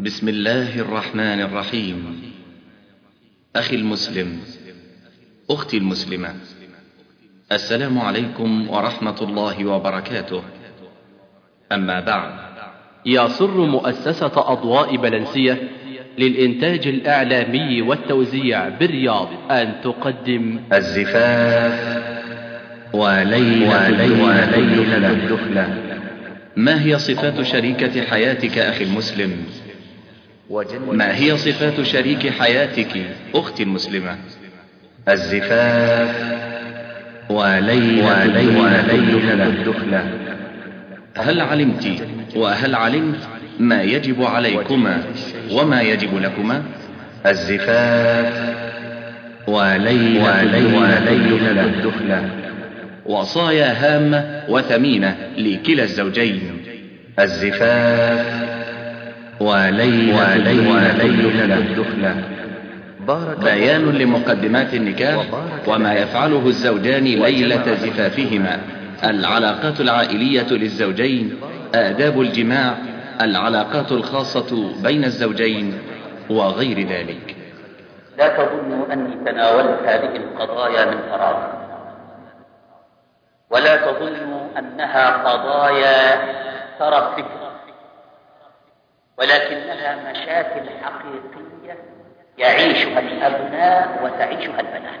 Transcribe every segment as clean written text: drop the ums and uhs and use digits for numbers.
بسم الله الرحمن الرحيم. أخي المسلم، أختي المسلمة، السلام عليكم ورحمة الله وبركاته. أما بعد، يسر مؤسسة أضواء بلنسية للإنتاج الإعلامي والتوزيع بالرياض أن تقدم الزفاف وليلة الدخلة. ما هي صفات شريكة حياتك أخي المسلم؟ ما هي صفات شريك حياتك أختي المسلمة؟ الزفاف وليلة الدخلة. هل علمت وهل علمت ما يجب عليكما وما يجب لكما؟ الزفاف وليلة الدخلة. وصايا هامة وثمينة لكلا الزوجين. الزفاف وليلة الدخلة. بيان لمقدمات النكاح وما يفعله الزوجان ليلة زفافهما، العلاقات العائلية للزوجين، آداب الجماع، العلاقات الخاصة بين الزوجين وغير ذلك. لا تظنوا أني تناولت هذه القضايا من فراغ، ولا تظنوا أنها قضايا ترى فكرة، ولكنها مشاكل حقيقية يعيشها الأبناء وتعيشها البنات،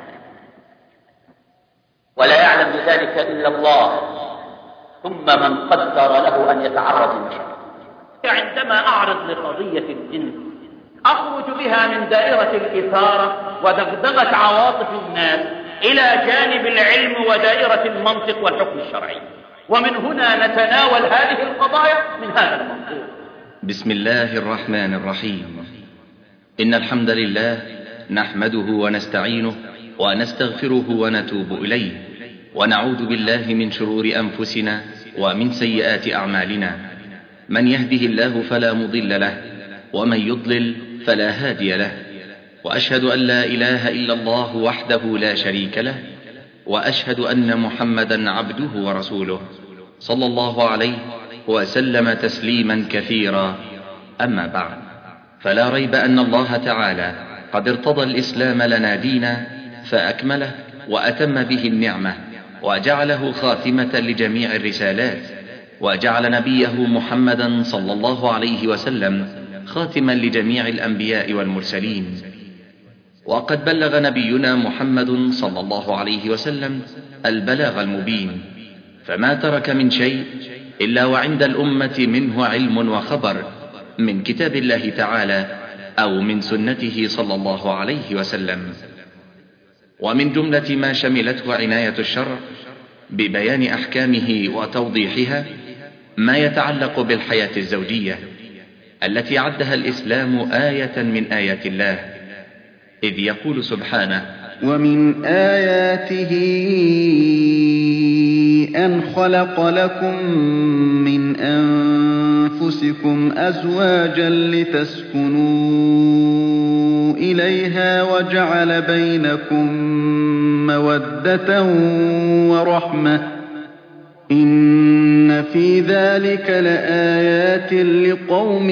ولا يعلم ذلك إلا الله، ثم من قدر له أن يتعرض للمشاكل. عندما أعرض لقضية الجنس أخرج بها من دائرة الإثارة ودغدغة عواطف الناس إلى جانب العلم ودائرة المنطق والحكم الشرعي، ومن هنا نتناول هذه القضايا من هذا المنظور. بسم الله الرحمن الرحيم. إن الحمد لله نحمده ونستعينه ونستغفره ونتوب إليه، ونعوذ بالله من شرور أنفسنا ومن سيئات أعمالنا. من يهده الله فلا مضل له، ومن يضلل فلا هادي له. وأشهد أن لا إله إلا الله وحده لا شريك له، وأشهد أن محمدا عبده ورسوله صلى الله عليه وسلم تسليما كثيرا. أما بعد، فلا ريب أن الله تعالى قد ارتضى الإسلام لنا دينا فأكمله وأتم به النعمة، وجعله خاتمة لجميع الرسالات، وجعل نبيه محمدا صلى الله عليه وسلم خاتما لجميع الأنبياء والمرسلين. وقد بلغ نبينا محمد صلى الله عليه وسلم البلاغ المبين، فما ترك من شيء إلا وعند الأمة منه علم وخبر، من كتاب الله تعالى أو من سنته صلى الله عليه وسلم. ومن جملة ما شملته عناية الشرع ببيان أحكامه وتوضيحها ما يتعلق بالحياة الزوجية، التي عدها الإسلام آية من آيات الله، إذ يقول سبحانه: ومن آياته أن خلق لكم من أنفسكم أزواجا لتسكنوا إليها وجعل بينكم مودة ورحمة، إن في ذلك لآيات لقوم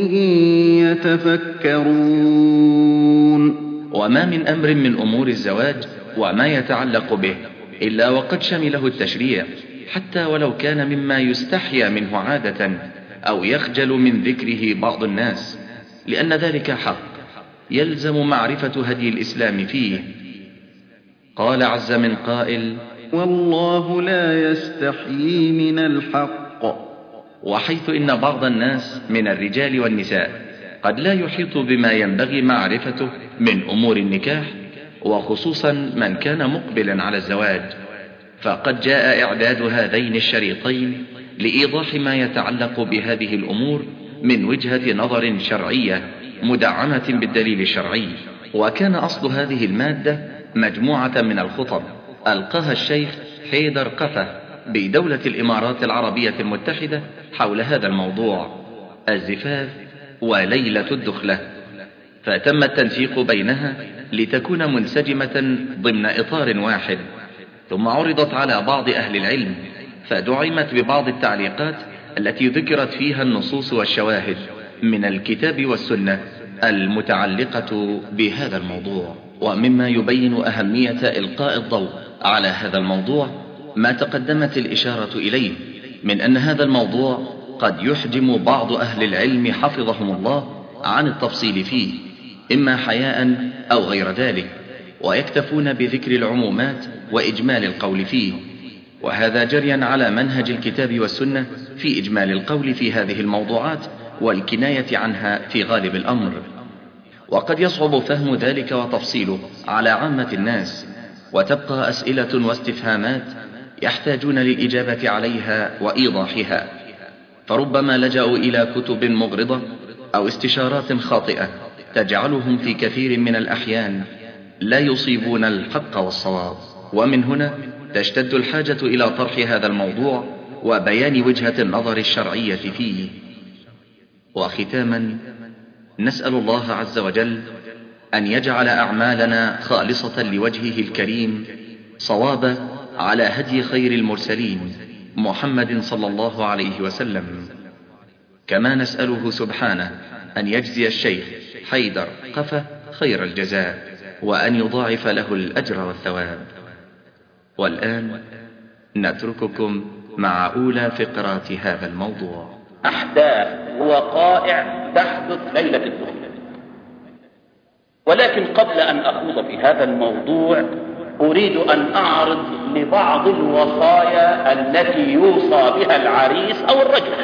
يتفكرون. وما من أمر من أمور الزواج وما يتعلق به إلا وقد شمله التشريع، حتى ولو كان مما يستحيا منه عادة أو يخجل من ذكره بعض الناس، لأن ذلك حق يلزم معرفة هدي الإسلام فيه. قال عز من قائل: والله لا يستحيي من الحق. وحيث إن بعض الناس من الرجال والنساء قد لا يحيط بما ينبغي معرفته من أمور النكاح، وخصوصا من كان مقبلا على الزواج، فقد جاء إعداد هذين الشريطين لإيضاح ما يتعلق بهذه الأمور من وجهة نظر شرعية مدعمة بالدليل الشرعي. وكان أصل هذه المادة مجموعة من الخطب ألقاها الشيخ حيدر قفة بدولة الإمارات العربية المتحدة حول هذا الموضوع، الزفاف وليلة الدخلة، فتم التنسيق بينها لتكون منسجمة ضمن إطار واحد، ثم عرضت على بعض أهل العلم، فدعمت ببعض التعليقات التي ذكرت فيها النصوص والشواهد، من الكتاب والسنة المتعلقة بهذا الموضوع. ومما يبين أهمية إلقاء الضوء على هذا الموضوع ما تقدمت الإشارة إليه من أن هذا الموضوع قد يحجم بعض أهل العلم حفظهم الله عن التفصيل فيه، إما حياء أو غير ذلك، ويكتفون بذكر العمومات وإجمال القول فيه، وهذا جريا على منهج الكتاب والسنة في إجمال القول في هذه الموضوعات والكناية عنها في غالب الأمر. وقد يصعب فهم ذلك وتفصيله على عامة الناس، وتبقى أسئلة واستفهامات يحتاجون للإجابة عليها وإيضاحها، فربما لجأوا إلى كتب مغرضة أو استشارات خاطئة تجعلهم في كثير من الأحيان لا يصيبون الحق والصواب. ومن هنا تشتد الحاجة إلى طرح هذا الموضوع وبيان وجهة النظر الشرعية فيه. وختاما، نسأل الله عز وجل أن يجعل أعمالنا خالصة لوجهه الكريم صوابا على هدي خير المرسلين محمد صلى الله عليه وسلم. كما نسأله سبحانه أن يجزي الشيخ حيدر قفة خير الجزاء، وأن يضاعف له الأجر والثواب. والآن نترككم مع أولى فقرات هذا الموضوع. أحداث ووقائع تحدث ليلة الدخول. ولكن قبل أن أخوض في هذا الموضوع أريد أن أعرض لبعض الوصايا التي يوصى بها العريس أو الرجل.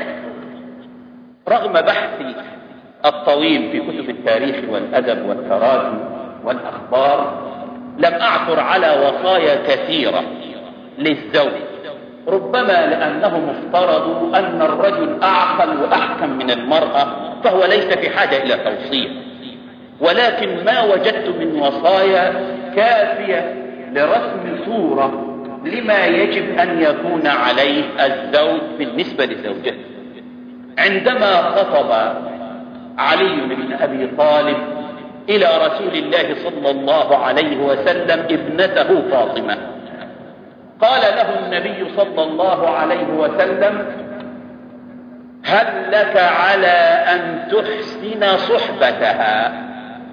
رغم بحثي الطويل في كتب التاريخ والأدب والتراجم والأخبار لم أعثر على وصايا كثيرة للزوج، ربما لأنهم افترضوا أن الرجل أعقل وأحكم من المرأة فهو ليس في حاجة إلى توصية، ولكن ما وجدت من وصايا كافية لرسم صورة لما يجب أن يكون عليه الزوج بالنسبة لزوجته. عندما خطب علي بن أبي طالب إلى رسول الله صلى الله عليه وسلم ابنته فاطمة، قال له النبي صلى الله عليه وسلم: هل لك على أن تحسن صحبتها؟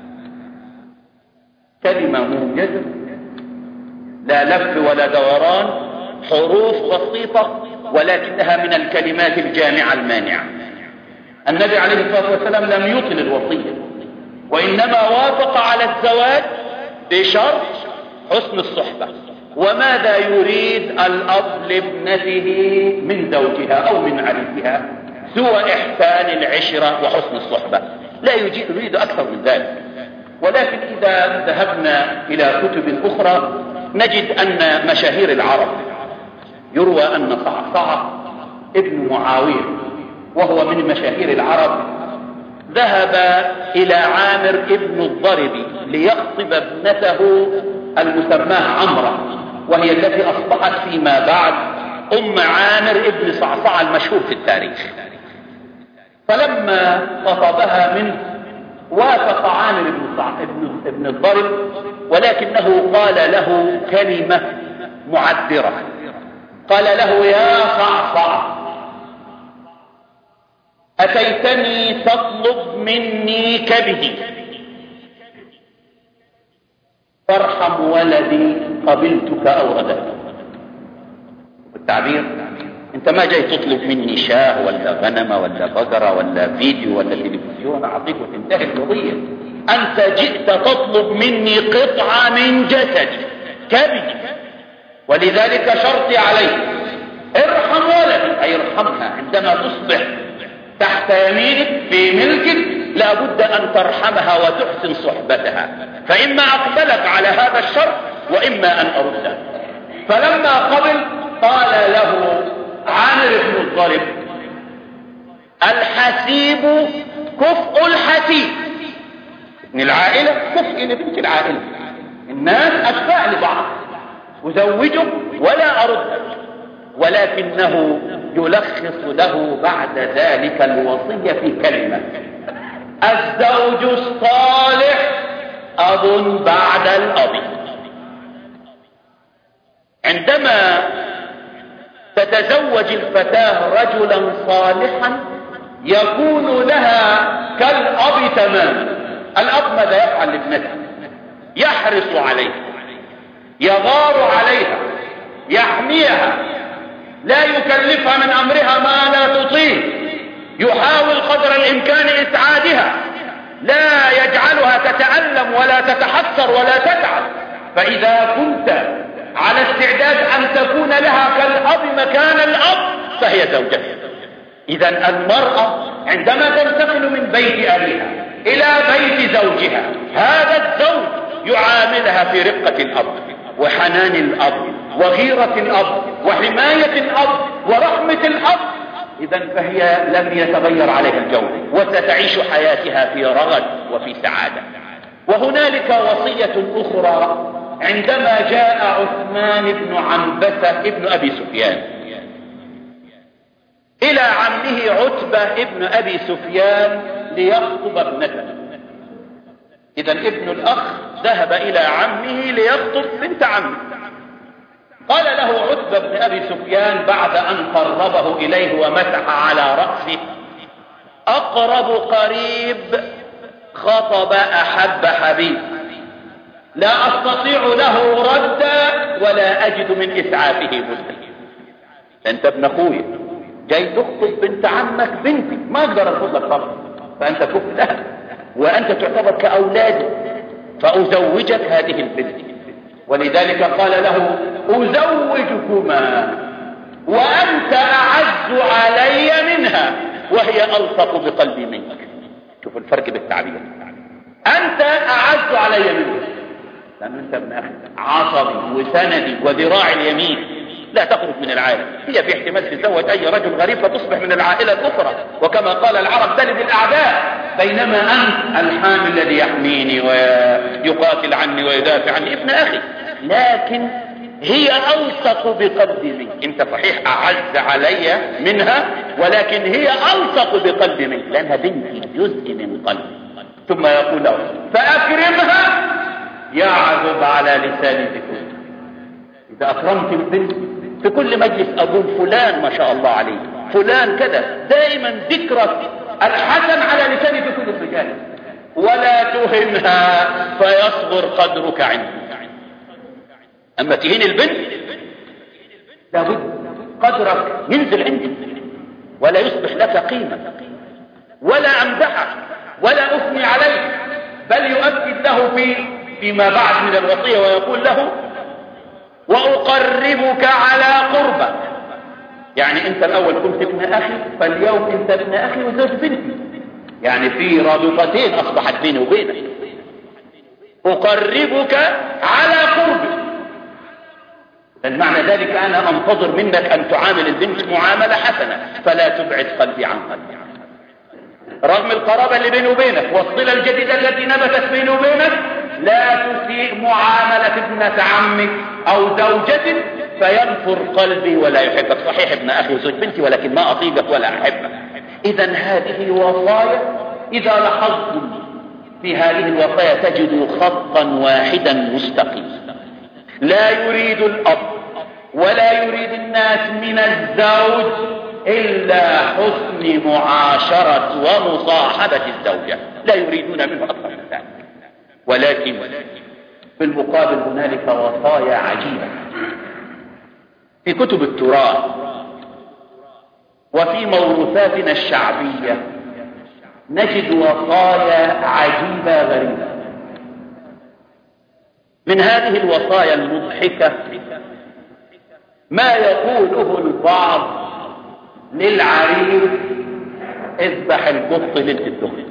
كلمة موجزة لا لف ولا دوران، حروف بسيطة ولكنها من الكلمات الجامعة المانعة. النبي عليه الصلاة والسلام لم يطل الوصية، وإنما وافق على الزواج بشرط حسن الصحبة. وماذا يريد الأب لابنته من زوجها أو من عريسها سوى إحسان العشرة وحسن الصحبة؟ لا يريد أكثر من ذلك. ولكن إذا ذهبنا إلى كتب أخرى نجد أن مشاهير العرب يروى أن صعصعة ابن معاوية وهو من مشاهير العرب ذهب إلى عامر ابن الضرب ليخطب ابنته المسماة عمرة، وهي التي أصبحت فيما بعد أم عامر ابن صعصعة المشهور في التاريخ. فلما خطبها منه وافق عامر ابن الضرب، ولكنه قال له كلمة معذرة، قال له: يا صعصع، أتيتني تطلب مني كبدي، فارحم ولدي قبلتك أو رددت. بالتعبير انت ما جاي تطلب مني شاه ولا غنمة ولا بقرة ولا فيديو ولا تلفزيون اعطيك وتنتهي القضية، انت جئت تطلب مني قطعة من جسدي كبدي، ولذلك شرطي عليك ارحم ولدي، اي ارحمها عندما تصبح تحت يمينك في ملكك لابد ان ترحمها وتحسن صحبتها، فاما اقبلك على هذا الشرط واما ان ارده. فلما قبل قال له عامر بن الضرب: الحسيب كفء الحسيب، ابن العائلة كفء لبنت العائلة، الناس أشباع لبعض، أزوجه ولا أرد. ولكنه يلخص له بعد ذلك الوصية في كلمة: الزوج الصالح أب بعد الأب. عندما تتزوج الفتاة رجلا صالحا يكون لها كالأب تماما. الأب ماذا يفعل لابنته؟ يحرص عليها، يغار عليها، يحميها، لا يكلفها من أمرها ما لا تطيق، يحاول قدر الإمكان إسعادها، لا يجعلها تتألم ولا تتحسر ولا تتعب. فإذا كنت على استعداد أن تكون لها كالأب مكان الأب فهي زوجتها. إذا المرأة عندما تنتقل من بيت أبيها إلى بيت زوجها، هذا الزوج يعاملها في رقة الأب وحنان الأب وغيرة الأب وحماية الأب ورحمة الأب. إذا فهي لم يتغير عليها الجو وستعيش حياتها في رغد وفي سعادة. وهنالك وصية أخرى عندما جاء عثمان بن عنبسة ابن أبي سفيان إلى عمه عتبة ابن أبي سفيان ليخطب ابنته. إذا ابن الأخ ذهب إلى عمه ليخطب بنت عمه. قال له عتبة بن أبي سفيان بعد أن قربه إليه ومسح على رأسه: أقرب قريب خطب أحب حبيب، لا أستطيع له ردا ولا أجد من إسعافه بدا. أنت ابن أخوي جاي تخطب بنت عمك بنتي، ما أقدر أرفض لك طبعا، فأنت كفء لها وأنت تعتبر كأولادي، فأزوجك هذه البنت. ولذلك قال له: أزوجكما وأنت أعز علي منها وهي ألصق بقلبي منك. شوف الفرق بالتعبير، أنت أعز علي منك لأن أنت ابن أخي عصبي وسندي وذراع اليمين، لا تخرج من العائلة. هي في احتمال تتزوج أي رجل غريب فتصبح من العائلة الأخرى، وكما قال العرب: تلد الأعداء. بينما أنت الحامي الذي يحميني ويقاتل عني ويدافع عني، ابن أخي، لكن هي ألصق بقلبي منك. أنت صحيح أعز علي منها، ولكن هي ألصق بقلبي منك لأنها بنتي، جزء من قلبي. ثم يقول له: فأكرمها يعذب على لسان ذكرك. إذا أكرمت البنت في كل مجلس أقول فلان ما شاء الله عليه، فلان كذا، دائما ذكرك الحسن على لسان في كل الرجال. ولا تهنها فيصغر قدرك عندي. أما تهين البنت لابد قدرك ينزل عندي ولا يصبح لك قيمة، ولا أمدحك ولا أثني عليك، بل يؤكد له فيما بعد من الوصية ويقول له: وأقربك على قربك. يعني أنت الأول كنت ابن أخي، فاليوم أنت ابن أخي وزوج بنتي، يعني في رابطتين أصبحت بيني وبينك. أقربك على قربك، المعنى ذلك أنا أنتظر منك أن تعامل البنت معاملة حسنة، فلا تبعد قلبي عن قلبي رغم القرابة اللي بيني وبينك والصلة الجديدة التي نبتت بيني وبينك. لا تسيء معاملة ابنة عمك أو زوجتك فينفر قلبي ولا يحبك. صحيح ابن أخي وزوج بنتي، ولكن ما أطيقك ولا أحبك. إذا هذه وصايا، إذا لاحظتم في هذه الوصايا تجدوا خطا واحدا مستقيم. لا يريد الأب ولا يريد الناس من الزوج إلا حسن معاشرة ومصاحبة الزوجة، لا يريدون منه أكثر من ذلك. ولكن بالمقابل هنالك وصايا عجيبة في كتب التراث وفي موروثاتنا الشعبية. نجد وصايا عجيبة غريبة. من هذه الوصايا المضحكة ما يقوله البعض للعريس: اذبح القط ليلة الدخل.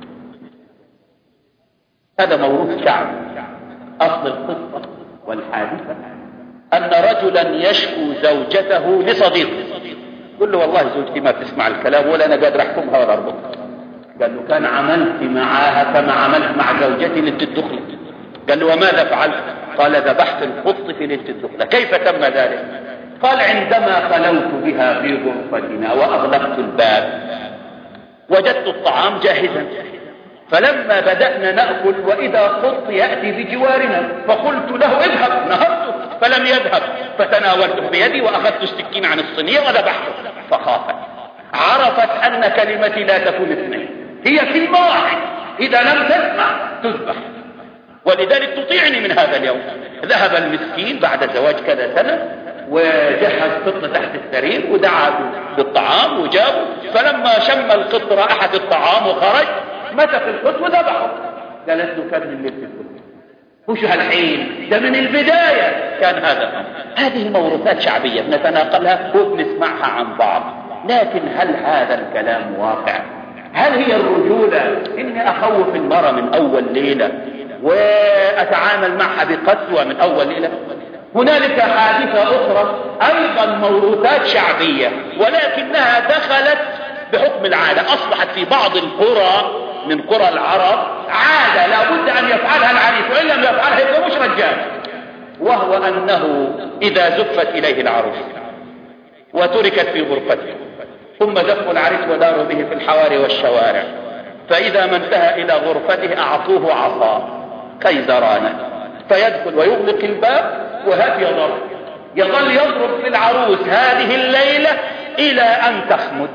هذا موروث شعبي. أصل القصة والحادثة أن رجلا يشكو زوجته لصديقه، قل له: والله زوجتي ما بتسمع الكلام ولا أنا قادر أحكمها ولا أربطها. قال له: كان عملت معاها كما عملت مع زوجتي ليلة الدخل. قال له: وماذا فعلت؟ قال: ذبحت القط في ليلة الدخل. كيف تم ذلك؟ قال: عندما خلوت بها في غرفتنا وأغلقت الباب وجدت الطعام جاهزا، فلما بدأنا نأكل وإذا قط يأتي بجوارنا، فقلت له: اذهب. نهرته فلم يذهب، فتناولته بيدي وأخذت السكين عن الصينية وذبحته، فخافت. عرفت أن كلمتي لا تكون اثنين، هي كلمة واحدة، إذا لم تسمع تذبح. ولذلك تطيعني من هذا اليوم. ذهب المسكين بعد زواج كذا سنة وجهز قط تحت السرير ودعا بالطعام وجابه، فلما شم القط رائحة الطعام وخرج مسك القط وذبحه. قالت له كان من ليلة القط، وش هالحين ده من البداية كان هذا الأمر. هذه موروثات شعبية بنتناقلها وبنسمعها عن بعض، لكن هل هذا الكلام واقع؟ هل هي الرجولة إني أخوف المرأة من أول ليلة وأتعامل معها بقسوة من أول ليلة؟ هنالك حادثة أخرى أيضا موروثات شعبية، ولكنها دخلت بحكم العادة، أصبحت في بعض القرى من قرى العرب عادة لا بد أن يفعلها العريس، وإن لم يفعلها يبقى مش رجال. وهو أنه إذا زفت إليه العروس وتركت في غرفته ثم زفوا العريس وداروا به في الحواري والشوارع، فإذا ما انتهى إلى غرفته أعطوه عصا كيزرانة فيدخل ويغلق الباب وهات يضرب، يظل يضرب في العروس هذه الليلة إلى أن تخمد.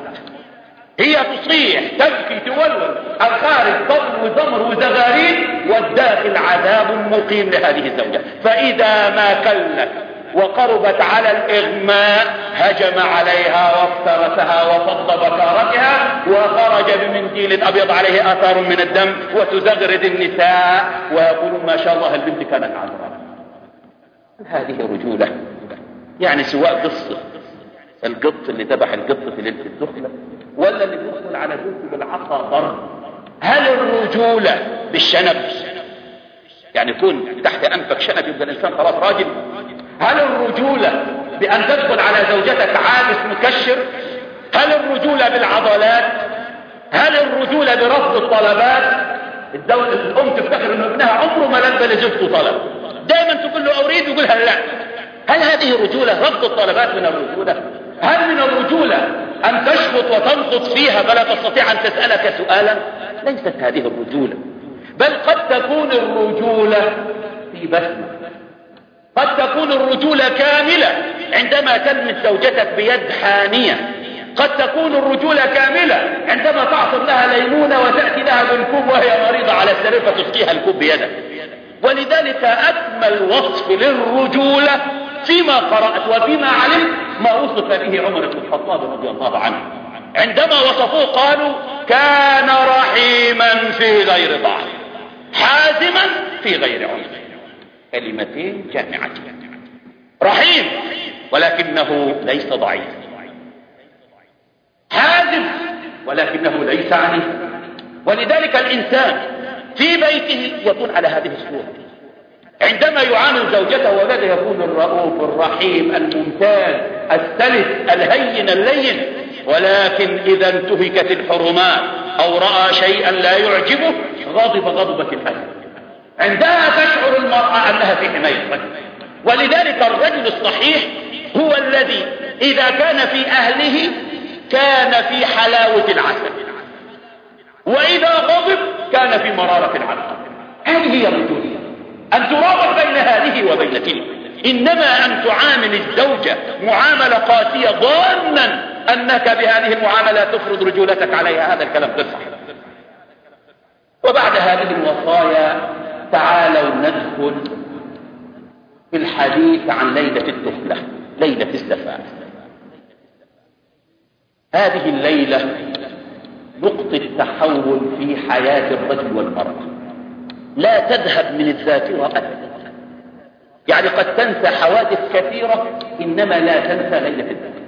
هي تصيح تبكي تولول، الخارج ضرب وزمر وزغاريد، والداخل عذاب مقيم لهذه الزوجة. فإذا ما كلت وقربت على الإغماء هجم عليها وافترسها وفض بكارتها وخرج بمنديل أبيض عليه آثار من الدم، وتزغرد النساء ويقولون ما شاء الله البنت كانت عذراء. هذه رجولة؟ يعني سواء قصة القط اللي ذبح القط في ليلة الدخلة ولا اللي بيدخل على زوجته بالعصا ضرب. هل الرجولة بالشنب؟ يعني يكون تحت أنفك شنب يبقى الإنسان خلاص راجل؟ هل الرجولة بأن تدخل على زوجتك عابس مكشر؟ هل الرجولة بالعضلات؟ هل الرجولة برفض الطلبات؟ الأم تفتكر أن ابنها عمره ما لبى لزوجته طلب، دائما تقول له أريد يقولها لا. هل هذه الرجولة؟ رفض الطلبات من الرجولة؟ هل من الرجولة أن تشخط وتنخط فيها فلا تستطيع أن تسألك سؤالا؟ ليست هذه الرجولة، بل قد تكون الرجولة في بسمة، قد تكون الرجولة كاملة عندما تلمس زوجتك بيد حانية، قد تكون الرجولة كاملة عندما تعصر لها ليمونة وتأتي لها بالكوب وهي مريضة على السرير فتسقيها الكوب بيدك. ولذلك أكمل وصف للرجولة فيما قرأت وفيما علمت ما وصف به عمر بن الخطاب رضي الله عنه، عندما وصفوه قالوا كان رحيما في غير ضعف حازما في غير عنف. كلمتين جامعتين، رحيم ولكنه ليس ضعيف، حازم ولكنه ليس عنيف. ولذلك الإنسان في بيته يكون على هذه الصورة، عندما يعامل زوجته وولده يكون الرؤوف الرحيم الممتاز السلس الهين اللين. ولكن إذا انتهكت الحرمات أو رأى شيئا لا يعجبه غضب غضبة الأسد، عندها تشعر المرأة أنها في حماية الرجل. ولذلك الرجل الصحيح هو الذي إذا كان في أهله كان في حلاوة العسل، وإذا غضب كان في مرارة العسل. هذه هي الرجولية، أن تراوح بين هذه وبين تلك، إنما أن تعامل الزوجة معاملة قاسية ظانا أنك بهذه المعاملة تفرض رجولتك عليها، هذا الكلام غير صحيح. وبعد هذه الوصايا تعالوا ندخل في الحديث عن ليلة الدخلة، ليلة الزفاف. هذه الليلة نقطة تحول في حياة الرجل والمرأة لا تذهب من الذاكرة أبدا. يعني قد تنسى حوادث كثيرة إنما لا تنسى ليلة الدخلة.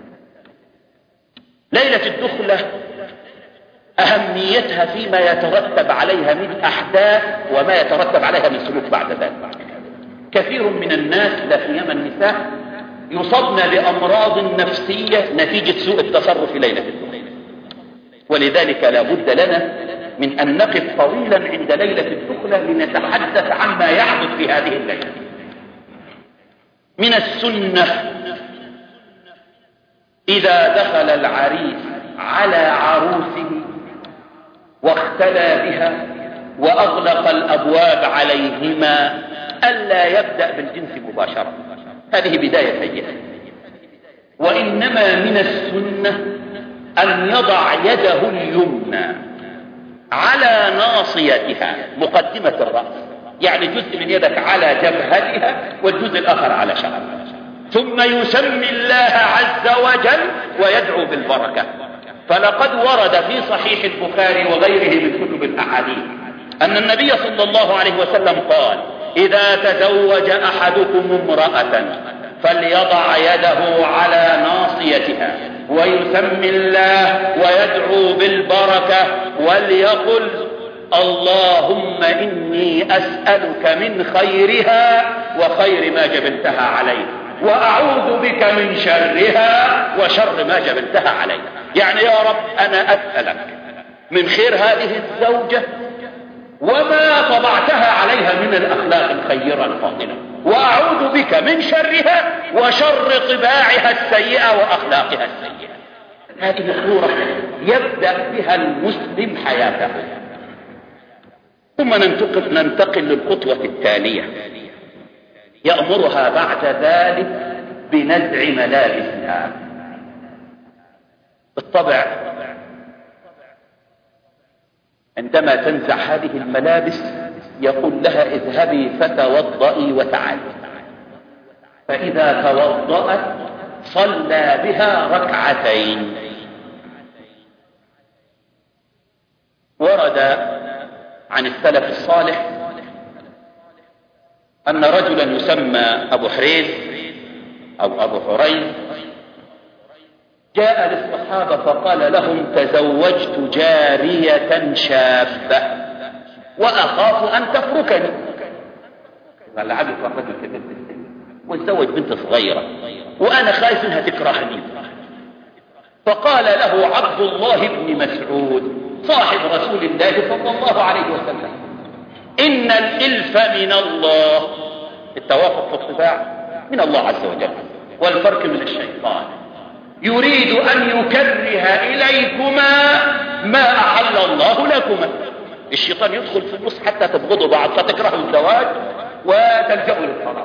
ليلة الدخلة أهميتها فيما يترتب عليها من أحداث وما يترتب عليها من سلوك بعد ذلك. كثير من الناس لا سيما النساء يصبن بأمراض نفسية نتيجة سوء التصرف في ليلة الدخلة. ولذلك لا بد لنا من أن نقف طويلا عند ليلة الدخلة لنتحدث عما يحدث في هذه الليلة. من السنة إذا دخل العريس على عروسه واختلى بها وأغلق الأبواب عليهما ألا يبدأ بالجنس مباشرة، هذه بداية سيئة. وإنما من السنة أن يضع يده اليمنى على ناصيتها مقدمة الرأس، يعني جزء من يدك على جبهتها والجزء الآخر على شعرها، ثم يسمي الله عز وجل ويدعو بالبركة. فلقد ورد في صحيح البخاري وغيره من كتب الأحاديث أن النبي صلى الله عليه وسلم قال: إذا تزوج أحدكم امرأة فليضع يده على ناصيتها ويسمي الله ويدعو بالبركة وليقل: اللهم إني أسألك من خيرها وخير ما جبلتها عليه، وأعوذ بك من شرها وشر ما جبلتها عليه. يعني يا رب أنا أسألك من خير هذه الزوجة وما طبعتها عليها من الأخلاق الخيرة الفاضلة، وأعوذ بك من شرها وشر طباعها السيئة وأخلاقها السيئة. هذه صورة يبدأ بها المسلم حياته. ثم ننتقل للخطوة التالية، يأمرها بعد ذلك بنزع ملابسها. بالطبع عندما تنزع هذه الملابس يقول لها: اذهبي فتوضئي وتعالي. فإذا توضأت صلى بها ركعتين. ورد عن السلف الصالح أن رجلا يسمى أبو حريز أو أبو حريز جاء للصحابة فقال لهم: تزوجت جارية شابة وأخاف أن تفركني. لعل الرجل كبير في السن وتزوج بنت صغيرة وأنا خايف أنها تكرهني. فقال له عبد الله بن مسعود صاحب رسول الله صلى الله عليه وسلم: إن الإلف من الله، التوافق في الطباع من الله عز وجل والفرق من الشيطان، يريد أن يكره إليكما ما أحل الله لكما. الشيطان يدخل في النص حتى تبغضوا بعض فتكرهوا الزواج وتلجأوا للطلاق.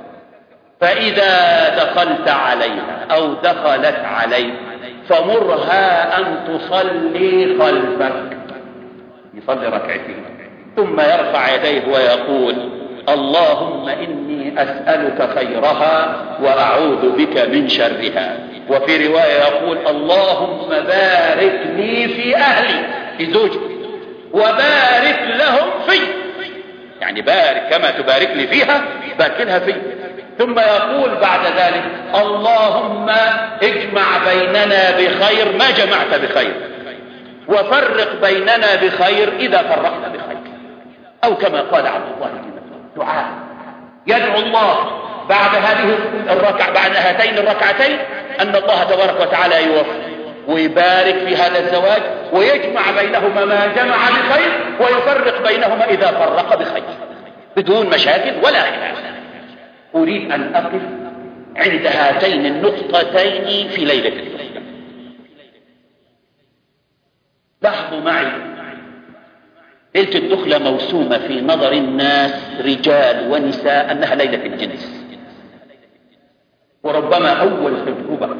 فإذا دخلت عليها أو دخلت عليك فمرها أن تصلي خلفك، يصلي ركعتين ثم يرفع يديه ويقول: اللهم إني أسألك خيرها وأعوذ بك من شرها. وفي رواية يقول: اللهم بارك لي في أهلي، في زوجي، وبارك لهم في، يعني بارك كما تبارك لي فيها بارك لها في. ثم يقول بعد ذلك: اللهم اجمع بيننا بخير ما جمعت بخير، وفرق بيننا بخير إذا فرقت بخير. أو كما قال عبد الله بن مسعود: دعاء يدعو الله بعد هذه الركعة، بعد هاتين الركعتين، أن الله تبارك وتعالى يوفق ويبارك في هذا الزواج ويجمع بينهما ما جمع بخير ويفرق بينهما إذا فرق بخير بدون مشاكل ولا خلاف. أريد أن أقف عند هاتين النقطتين في ليلة الدخلة. لاحظوا معي، ليلة الدخلة موسومة في نظر الناس رجال ونساء أنها ليلة الجنس، وربما أول تجربة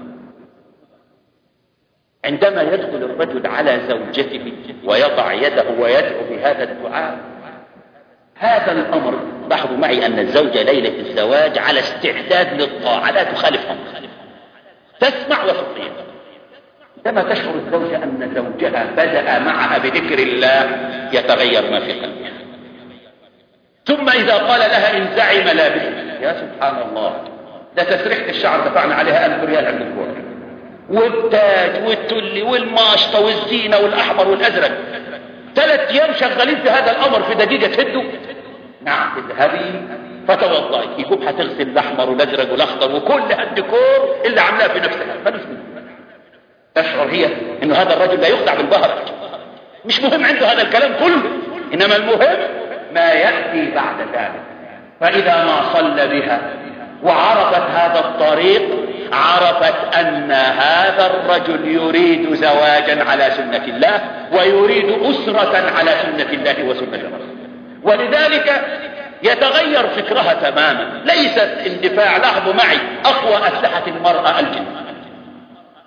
عندما يدخل الرجل على زوجته ويضع يده ويدعو بهذا الدعاء. هذا الأمر لاحظوا معي أن الزوجة ليلة الزواج على استعداد للطاعة، لا تخالف أمر، تسمع وتطيع. عندما تشعر الزوجة أن زوجها بدأ معها بذكر الله يتغير ما في قلبها. ثم إذا قال لها انزعي ملابسك، يا سبحان الله، ده تسريحة الشعر دفعنا عليها 1000 ريال عند الكوره، والتاج والتلي والماشطة والزينة والأحمر والأزرق، 3 أيام شغالين في هذا الأمر، في دقيقة تهدوا. نعم اذهبي فتوضئي، يكون هتغسل الأحمر والأزرق والأخضر وكل الديكور اللي عملها في نفسها، مالوش منه. تشعر هي إنه هذا الرجل لا يخدع بالبهرج، مش مهم عنده هذا الكلام كله، إنما المهم ما يأتي بعد ذلك. فإذا ما صلى بها وعرفت هذا الطريق، عرفت أن هذا الرجل يريد زواجا على سنة الله ويريد أسرة على سنة الله وسنة رسوله، ولذلك يتغير فكرها تماما. ليست اندفاع، لاحظوا معي، أقوى أسلحة المرأة الجنس،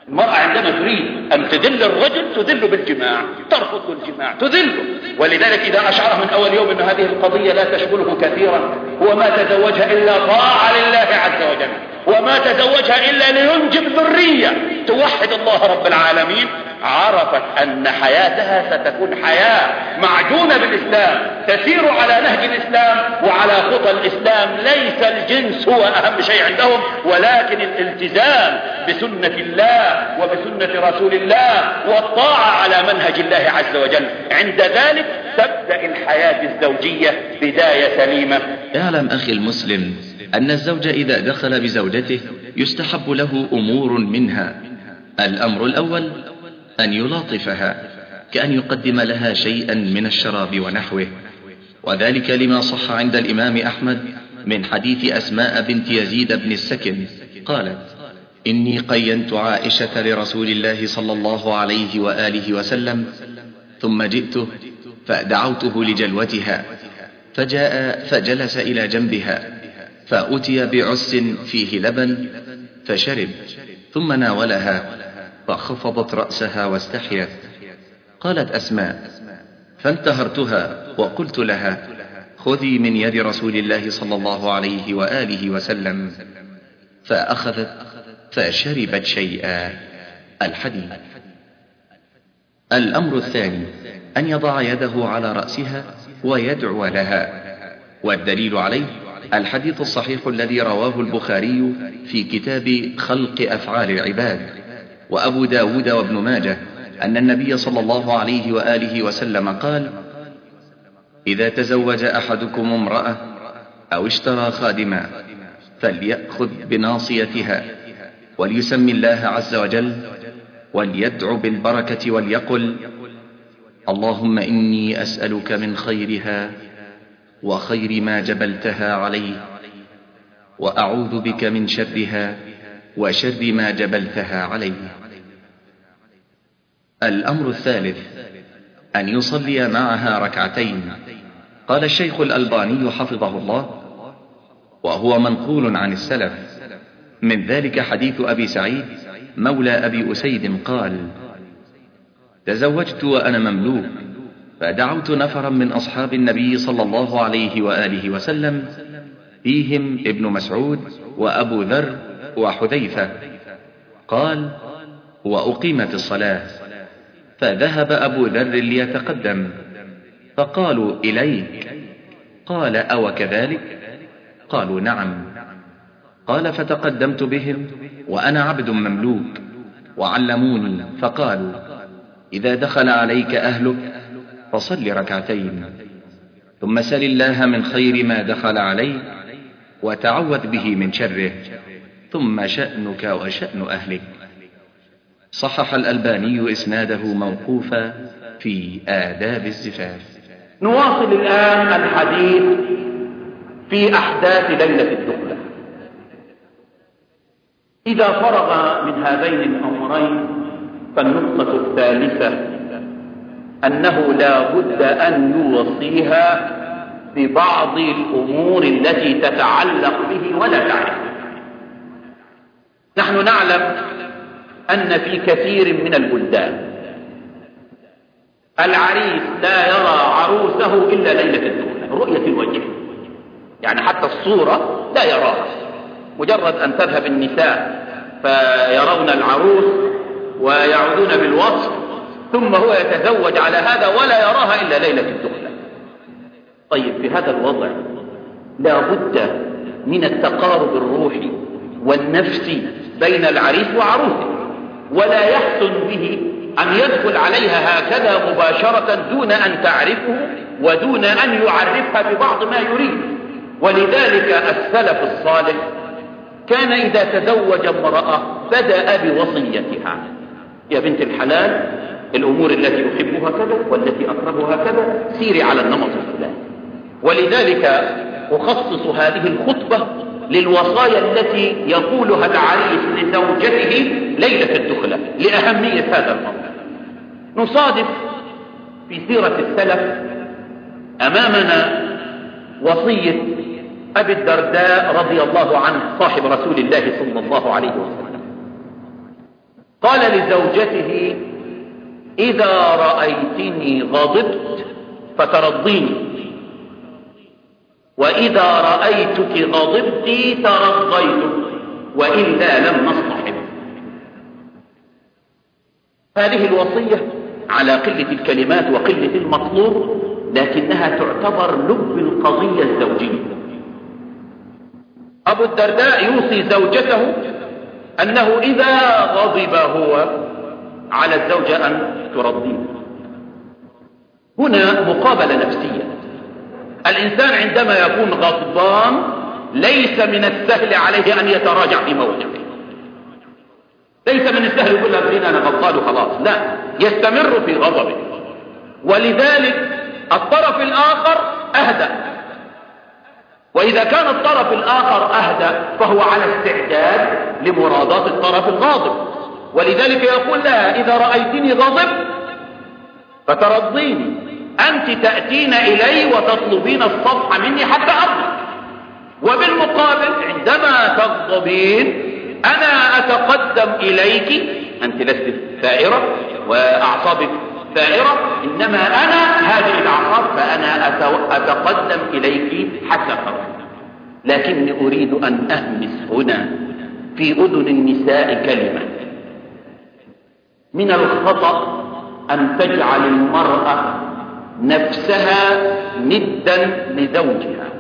المرأة عندما تريد أن تذل الرجل تذل بالجماع، ترفض الجماع تذله. ولذلك إذا أشعر من أول يوم أن هذه القضية لا تشغله كثيرا، هو ما تزوجها إلا طاعة لله عز وجل، وما تزوجها إلا لينجب ذرية توحد الله رب العالمين، عرفت أن حياتها ستكون حياة معجونة بالإسلام، تسير على نهج الإسلام وعلى خطى الإسلام. ليس الجنس هو أهم شيء عندهم، ولكن الالتزام بسنة الله وبسنة رسول الله والطاعة على منهج الله عز وجل. عند ذلك تبدأ الحياة الزوجية بداية سليمة. اعلم أخي المسلم أن الزوج إذا دخل بزوجته يستحب له أمور منها. الأمر الأول أن يلاطفها، كأن يقدم لها شيئا من الشراب ونحوه، وذلك لما صح عند الإمام أحمد من حديث أسماء بنت يزيد بن السكن قالت: إني قينت عائشة لرسول الله صلى الله عليه وآله وسلم، ثم جئته فدعوته لجلوتها، فجاء فجلس إلى جنبها، فأتي بعس فيه لبن فشرب، ثم ناولها فخفضت رأسها واستحيت. قالت أسماء: فانتهرتها وقلت لها: خذي من يد رسول الله صلى الله عليه وآله وسلم، فأخذت فشربت شيئا. الحديث. الأمر الثاني أن يضع يده على رأسها ويدعو لها، والدليل عليه الحديث الصحيح الذي رواه البخاري في كتاب خلق أفعال العباد، وأبو داود وابن ماجه، أن النبي صلى الله عليه وآله وسلم قال: إذا تزوج أحدكم امرأة أو اشترى خادما فليأخذ بناصيتها وليسمي الله عز وجل وليدعو بالبركة وليقل: اللهم إني أسألك من خيرها وخير ما جبلتها عليه، وأعوذ بك من شرها وشر ما جبلتها عليه. الأمر الثالث أن يصلي معها ركعتين. قال الشيخ الألباني حفظه الله، وهو منقول عن السلف، من ذلك حديث أبي سعيد مولى أبي أسيد قال: تزوجت وأنا مملوك، فدعوت نفرا من أصحاب النبي صلى الله عليه وآله وسلم، فيهم ابن مسعود وأبو ذر وحذيفة. قال: وأقيمت الصلاة، فذهب أبو ذر ليتقدم، فقالوا: إليك. قال: أو كذلك؟ قالوا: نعم. قال: فتقدمت بهم وأنا عبد مملوك، وعلموني، فقالوا: إذا دخل عليك أهلك فصل ركعتين، ثم سل الله من خير ما دخل عليك، وتعوذ به من شره، ثم شأنك وشأن أهلك. صحح الألباني إسناده موقوفا في آداب الزفاف. نواصل الآن الحديث في أحداث ليلة الدخلة. إذا فرغ من هذين الأمرين فالنقطة الثالثة أنه لا بد أن يوصيها ببعض الأمور التي تتعلق به ولا تعرف. نحن نعلم أن في كثير من البلدان العريس لا يرى عروسه إلا ليلة الدخلة، رؤية الوجه، يعني حتى الصورة لا يراها، مجرد أن تذهب النساء فيرون العروس ويعودون بالوصف، ثم هو يتزوج على هذا ولا يراها إلا ليلة الدخلة. طيب، في هذا الوضع لا بد من التقارب الروحي والنفسي بين العريس وعروسه، ولا يحسن به أن يدخل عليها هكذا مباشرة دون أن تعرفه ودون أن يعرفها ببعض ما يريد. ولذلك السلف الصالح كان إذا تزوج امرأة بدأ بوصيتها: يا بنت الحلال، الأمور التي أحبها كذا والتي أكرهها كذا، سيري على النمط الفلاني. ولذلك أخصص هذه الخطبة للوصايا التي يقولها العريس لزوجته ليلة الدخلة لأهمية هذا الأمر. نصادف في سيرة السلف أمامنا وصية أبي الدرداء رضي الله عنه صاحب رسول الله صلى الله عليه وسلم. قال لزوجته: إذا رأيتني غضبت فترضيني، وإذا رأيتك غضبت ترضيت، وإلا لم نصطحب. هذه الوصية على قلة الكلمات وقلة المطلوب، لكنها تعتبر لب القضية الزوجية. أبو الدرداء يوصي زوجته أنه إذا غضب هو على الزوجة أن ترضيه. هنا مقابلة نفسية. الإنسان عندما يكون غضبان ليس من السهل عليه أن يتراجع في موقفه، ليس من السهل يقول لابنين أنا غضبان وخلاص، لا، يستمر في غضبه. ولذلك الطرف الآخر أهدأ، وإذا كان الطرف الآخر أهدأ فهو على استعداد لمراضاة الطرف الغاضب. ولذلك يقول لها: إذا رأيتني غضب فترضيني، أنت تأتين إلي وتطلبين الصفح مني حتى أرضى، وبالمقابل عندما تغضبين أنا أتقدم إليك، أنت لست ثائرة وأعصابك ثائرة، إنما أنا هذه الأعصاب، فأنا أتقدم إليك حتى ترضى. لكني أريد أن أهمس هنا في أذن النساء كلمة: من الخطأ أن تجعل المرأة نفسها ندا لزوجها.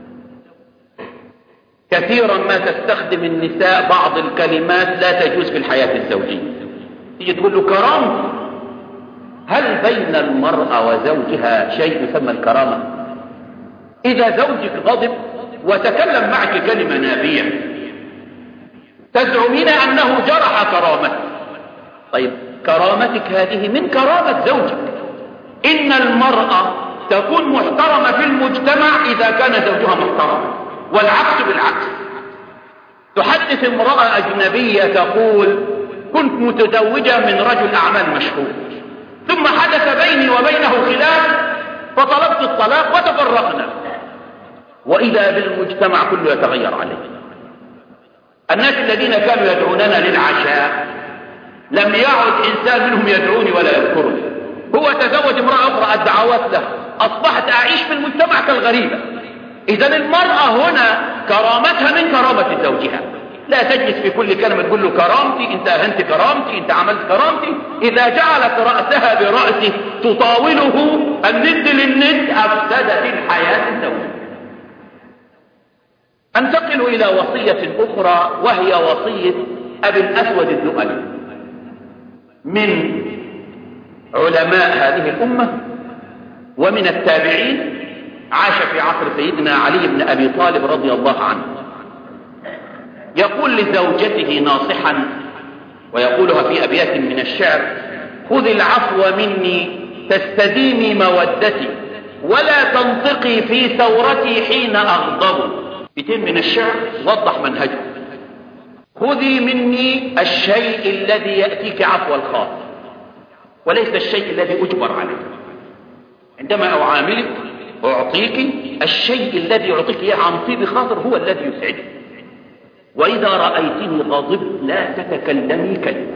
كثيرا ما تستخدم النساء بعض الكلمات لا تجوز في الحياة الزوجية. تيجي تقول له كرامتي. هل بين المرأة وزوجها شيء يسمى الكرامة؟ إذا زوجك غضب وتكلم معك كلمة نابية تزعمين أنه جرح كرامتك. طيب كرامتك هذه من كرامة زوجك. إن المرأة تكون محترمة في المجتمع إذا كان زوجها محترم، والعكس بالعكس. تحدث امرأة أجنبية تقول: كنت متزوجة من رجل أعمال مشهور، ثم حدث بيني وبينه خلاف فطلبت الطلاق وتفرقنا، وإذا بالمجتمع كله يتغير عليه. الناس الذين كانوا يدعوننا للعشاء لم يعد إنسان منهم يدعوني ولا يذكرني. هو تزوج امرأة أخرى، الدعوات له، أصبحت أعيش في المجتمع كالغريبة. إذا المرأة هنا كرامتها من كرامة زوجها. لا تجلس في كل كلمة تقول له كرامتي، انت أهنت كرامتي، انت عملت كرامتي. إذا جعلت رأسها برأسه تطاوله الند للند أفسدت الحياة الزوجية. أنتقل إلى وصية أخرى، وهي وصية أبي الأسود الدؤلي من علماء هذه الأمة ومن التابعين، عاش في عصر سيدنا علي بن أبي طالب رضي الله عنه. يقول لزوجته ناصحا، ويقولها في أبيات من الشعر: خذ العفو مني تستديمي مودتي، ولا تنطقي في ثورتي حين أغضب. بيتين من الشعر وضح منهجه: خذي مني الشيء الذي يأتيك عفو الخاطر، وليس الشيء الذي أجبر عليه. عندما أعاملك أعطيك الشيء الذي أعطيك إياه عن طيب خاطر، هو الذي يسعدك. وإذا رأيتني غضب لا تتكلمي كلمة،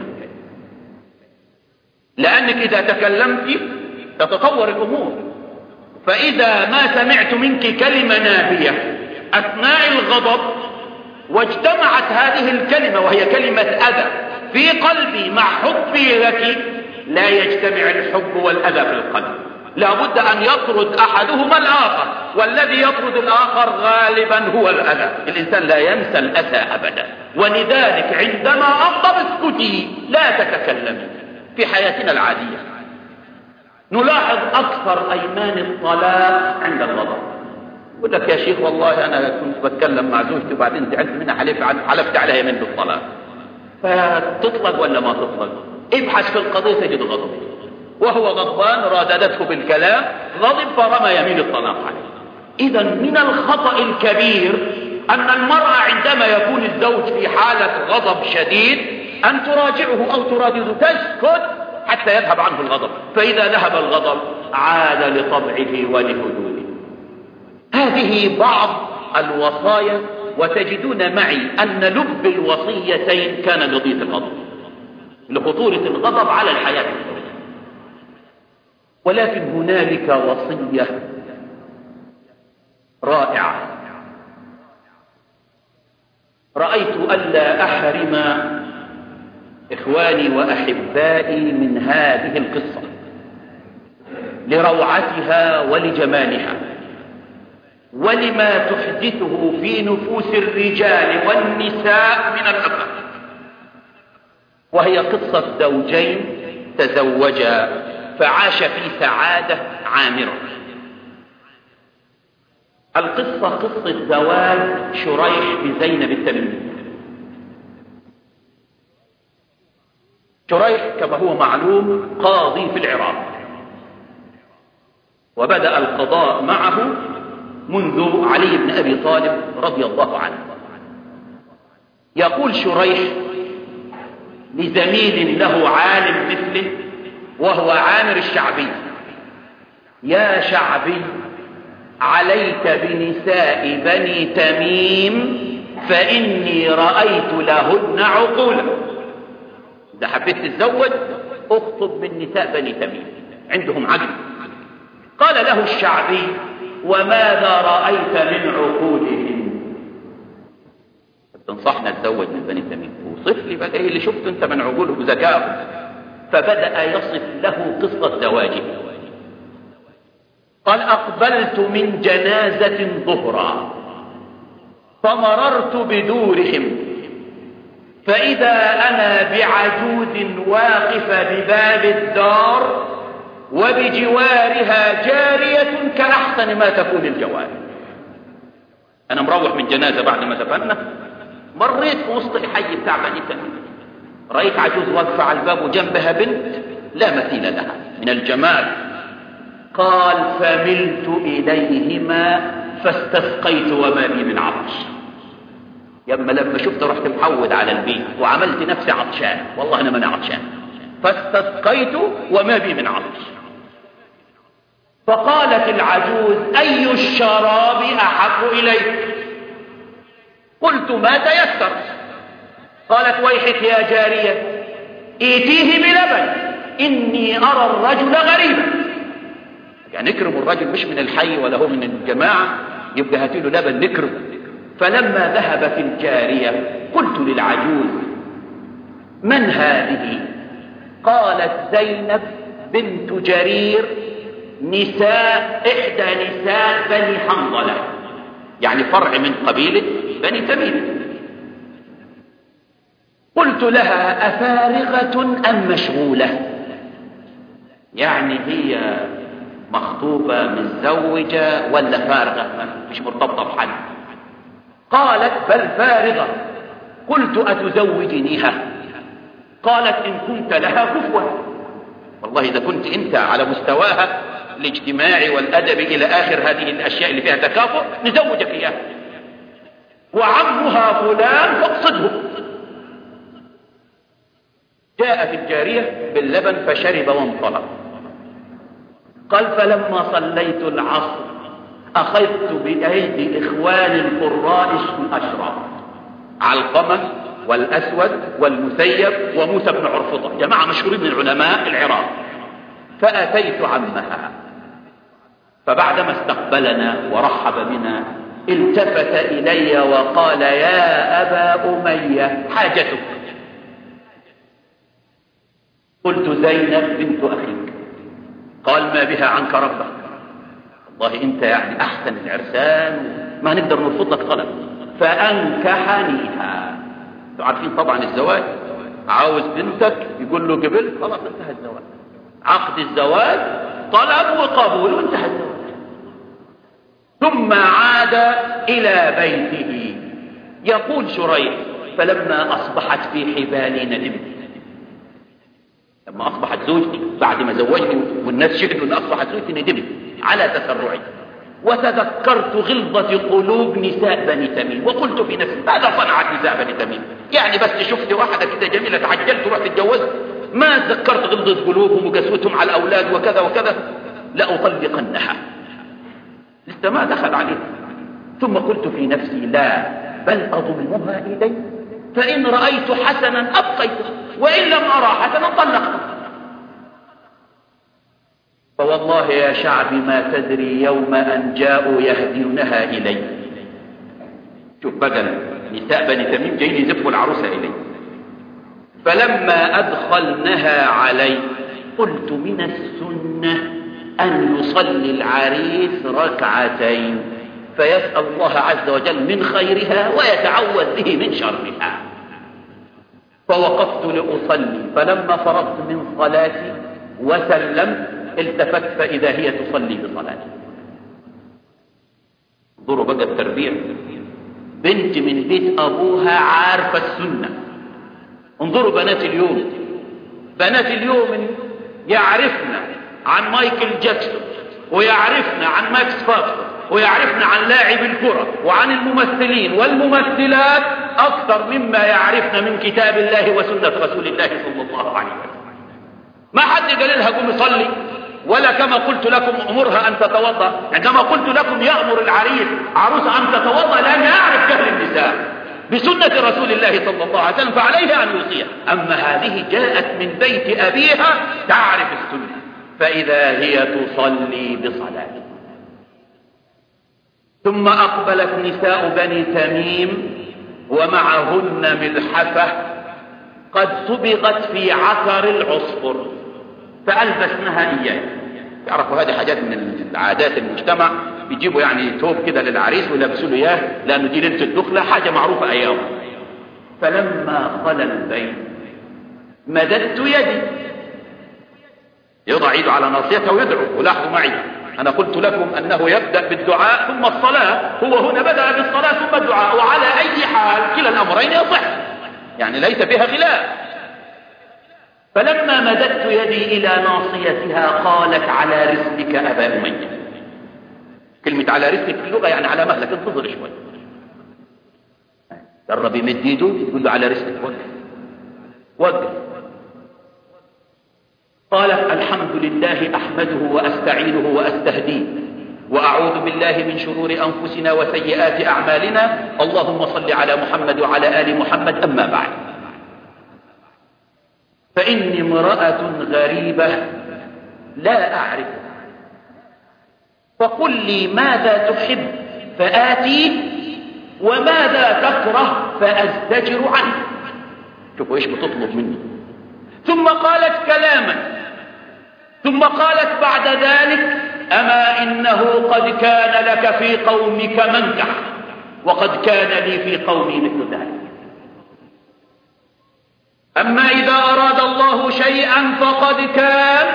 لأنك إذا تكلمت تتطور الأمور. فإذا ما سمعت منك كلمة نابية أثناء الغضب واجتمعت هذه الكلمة وهي كلمة أذى في قلبي مع حبي لك، لا يجتمع الحب والأذى في القلب. لا بد أن يطرد أحدهما الآخر، والذي يطرد الآخر غالبا هو الأذى. الإنسان لا ينسى الأذى أبدا. ولذلك عندما أغضب اسكتي، لا تتكلمي. في حياتنا العادية نلاحظ أكثر أيمان الطلاق عند الغضب. يقول لك يا شيخ والله أنا كنت بتكلم مع زوجتي وبعدين زعلت منها، حلفت عليها يمين بالطلاق. فتطلق ولا ما تطلق؟ ابحث في القضية تجد غضب، وهو غضبان راددته بالكلام، غضب فرمى يمين الطلاق عليه. إذا من الخطأ الكبير أن المرأة عندما يكون الزوج في حالة غضب شديد أن تراجعه أو ترادده، تسكت حتى يذهب عنه الغضب. فإذا ذهب الغضب عاد لطبعه ولحدوده. هذه بعض الوصايا، وتجدون معي أن لب الوصيتين كان قضية الغضب. لخطورة الغضب على الحياة الزوجية. ولكن هنالك وصية رائعة رأيت ألا أحرم إخواني وأحبائي من هذه القصة لروعتها ولجمالها ولما تحدثه في نفوس الرجال والنساء من الأثر، وهي قصة زوجين تزوجا فعاش في سعادة عامرة. القصة قصة زواج شريح بزينب التميمية. شريح كما هو معلوم قاضي في العراق، وبدأ القضاء معه منذ علي بن أبي طالب رضي الله عنه. يقول شريح لزميل له عالم مثله وهو عامر الشعبي: يا شعبي، عليك بنساء بني تميم فإني رأيت لهن عقولا. إذا حبيت تتزوج اخطب من نساء بني تميم، عندهم عقل. قال له الشعبي: وماذا رأيت من عقولهم؟ تنصحنا تزوج من بني تميم، وصف لي بقى ايه اللي شفته انت من عقولهم وذكائهم. فبدأ يصف له قصة زواجه. قال: أقبلت من جنازة ظهرا فمررت بدورهم فإذا أنا بعجوز واقفة بباب الدار وبجوارها جارية كأحسن ما تكون الجواري. أنا مروح من جنازة بعد ما دفننا، مريت في وسط الحي بتاع بني تميم، رأيت عجوز واقفة على الباب وجنبها بنت لا مثيل لها من الجمال. قال: فملت إليهما فاستسقيت وما بي من عطش. لما شفت رحت محود على البيت وعملت نفسي عطشان، والله أنا ماني عطشان، فاستسقيت وما بي من عطش. فقالت العجوز: أي الشراب أحب إليك؟ قلت: ما تيسر. قالت: ويحك يا جارية، ائتيه بلبن إني أرى الرجل غريبا. يعني نكرم الرجل مش من الحي ولا هو من الجماعة، يبقى هاتي له لبن نكرمه. فلما ذهبت الجارية قلت للعجوز: من هذه؟ قالت: زينب بنت جرير، إحدى نساء بني حنظلة، يعني فرع من قبيلة بني تميم. قلت لها: أفارغة أم مشغولة؟ يعني هي مخطوبة متزوجة ولا فارغة مش مرتبطة بحد؟ قالت: بل فارغة. قلت: أتزوجنيها؟ قالت: إن كنت لها كفوة. والله إذا كنت أنت على مستواها الاجتماعي والأدبي إلى آخر هذه الأشياء اللي فيها تكافؤ نزوجك إياها، وعمها فلان فاقصده. جاءت الجارية باللبن فشرب وانطلق. قال: فلما صليت العصر أخذت بأيدي إخواني القراء الأشراف، علقمة والأسود والمسيب وموسى بن عرفطة، جماعة مشهورين من علماء العراق. فأتيت عمها، فبعدما استقبلنا ورحب بنا التفت إلي وقال: يا أبا أمية، حاجتك؟ قلت: زينب بنت أخيك. قال: ما بها عنك ربك؟ والله أنت يعني أحسن العرسان، ما نقدر نرفض لك طلب. فأنكحنيها. عارفين طبعا الزواج، عاوز بنتك يقول له قبل، خلاص انتهى الزواج. عقد الزواج طلب وقبول وانتهى الزواج. ثم عاد إلى بيته. يقول شريح: فلما أصبحت في حبالي ندمت. لما أصبحت زوجتي بعد ما زوجني والناس شهدوا أن أصبحت زوجتي ندمت على تسرعي، وتذكرت غلظة قلوب نساء بني تميم، وقلت في نفسي: ماذا صنعت نساء بني تميم؟ يعني بس شفت واحدة كده جميلة تعجلت ورحت اتجوزت؟ ما تذكرت غلظة قلوبهم وقسوتهم على الأولاد وكذا وكذا؟ لأطلقنها. لسه ما دخل عليه. ثم قلت في نفسي: لا، بل أضمها إلي، فإن رأيت حسنا أبقيته، وإن لم أرى حسنا طلقت. فوالله يا شعب ما تدري يوم أن جاءوا يهدونها إلي. شوف بقى نساء بني تميم جايين يزفوا العروسة إلي. فلما أدخلنها علي قلت من السنة أن يصلي العريس ركعتين فيسأل الله عز وجل من خيرها ويتعوذ به من شرها. فوقفت لأصلي، فلما فرغت من صلاتي وسلمت التفت فإذا هي تصلي بصلاتي. انظروا بقى التربية، بنت من بيت أبوها عارفة السنة. انظروا بنات اليوم، بنات اليوم يعرفنا عن مايكل جاكسون، ويعرفنا عن ماكس فاكتور، ويعرفنا عن لاعب الكرة وعن الممثلين والممثلات أكثر مما يعرفنا من كتاب الله وسنة رسول الله صلى الله عليه وسلم. ما حد قال لها قوم صلي، ولا كما قلت لكم أمرها أن تتوضأ. عندما قلت لكم يأمر العريس عروسة أن تتوضأ لأن يعرف جهل النساء بسنة رسول الله صلى الله عليه وسلم، فعليها أن يوصيها. أما هذه جاءت من بيت أبيها تعرف السنة، فإذا هي تصلي بصلاته. ثم أقبلت نساء بني تميم ومعهن ملحفة قد صبغت في عسر العصفر فألبسنها إياه. تعرفوا هذه حاجات من عادات المجتمع، بيجيبوا يعني توب كده للعريس ويلبسوا له إياه لأنه دي ليلة الدخلة، حاجة معروفة أيام. فلما خلى البيت مددت يدي، يضع يده على ناصيته ويدعو. ولاحظوا معي أنا قلت لكم أنه يبدأ بالدعاء ثم الصلاة، هو هنا بدأ بالصلاة ثم الدعاء، وعلى أي حال كلا الأمرين يصح، يعني ليس فيها خلاف. فلما مددت يدي إلى ناصيتها قالت على رسلك أبا أمية. كلمة على رسلك في اللغة يعني على مهلك، انتظر شوي. جرب يمد يده تقول له على رسلك، وقف وقف. قالت الحمد لله أحمده وأستعينه وأستهديه وأعوذ بالله من شرور أنفسنا وسيئات أعمالنا، اللهم صل على محمد وعلى آل محمد. أما بعد، فإني امرأة غريبة لا أعرفها، فقل لي ماذا تحب فآتي وماذا تكره فأزدجر عنه. شوفوا إيش بتطلب مني. ثم قالت كلاما، ثم قالت بعد ذلك أما إنه قد كان لك في قومك منكح وقد كان لي في قومي مثل ذلك. أما إذا أراد الله شيئا فقد كان،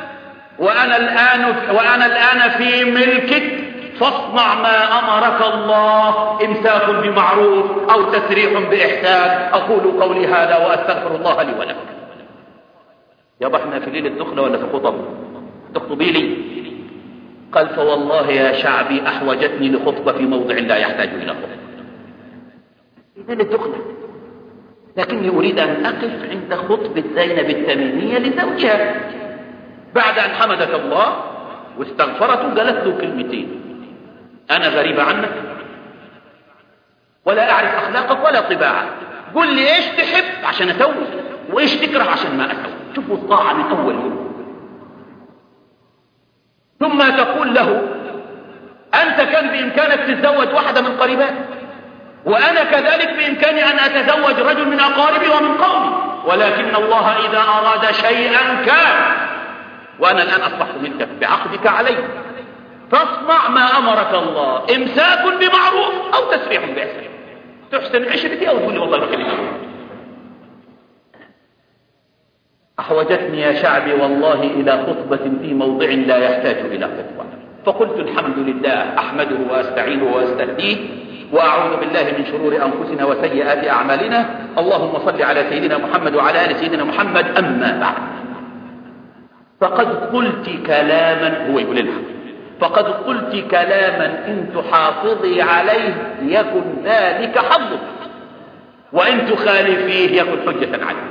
وأنا الآن في ملكك، فاصنع ما أمرك الله، إمساك بمعروف أو تسريح بإحسان. أقول قولي هذا وأستغفر الله لي ولكم. يابا احنا في ليلة دخلة ولا في خطب؟ تخطبي لي؟ قال فوالله يا شعبي أحوجتني لخطبة في موضع لا يحتاج إلى خطبة. في ليلة دخلة، لكني أريد أن أقف عند خطبة زينب التميمية لزوجها. بعد أن حمدك الله واستغفرته قالت له كلمتين: أنا غريبة عنك ولا أعرف أخلاقك ولا طباعك، قل لي إيش تحب عشان أتوب وإيش تكره عشان ما أتوب. شوفوا الطاعة من أول يوم. ثم تقول له أنت كان بإمكانك تتزوج واحدة من قريبات، وأنا كذلك بإمكاني أن أتزوج رجل من أقاربي ومن قومي، ولكن الله إذا أراد شيئا كان، وأنا الآن أصبحت ملكك بعقدك علي، فاصنع ما أمرك الله، إمساك بمعروف أو تسريح بإحسان. تحسن عشرتي أو تقولي والله بكلمة. أحوجتني يا شعبي والله إلى خطبة في موضع لا يحتاج إلى خطبة، فقلت الحمد لله أحمده وأستعينه وأستهديه وأعوذ بالله من شرور أنفسنا وسيئات أعمالنا، اللهم صل على سيدنا محمد وعلى آل سيدنا محمد. أما بعد، فقد قلت كلاما، هو يقول لها فقد قلت كلاما إن تحافظي عليه يكن ذلك حظك، وإن تخالفيه يكن حجة عليك.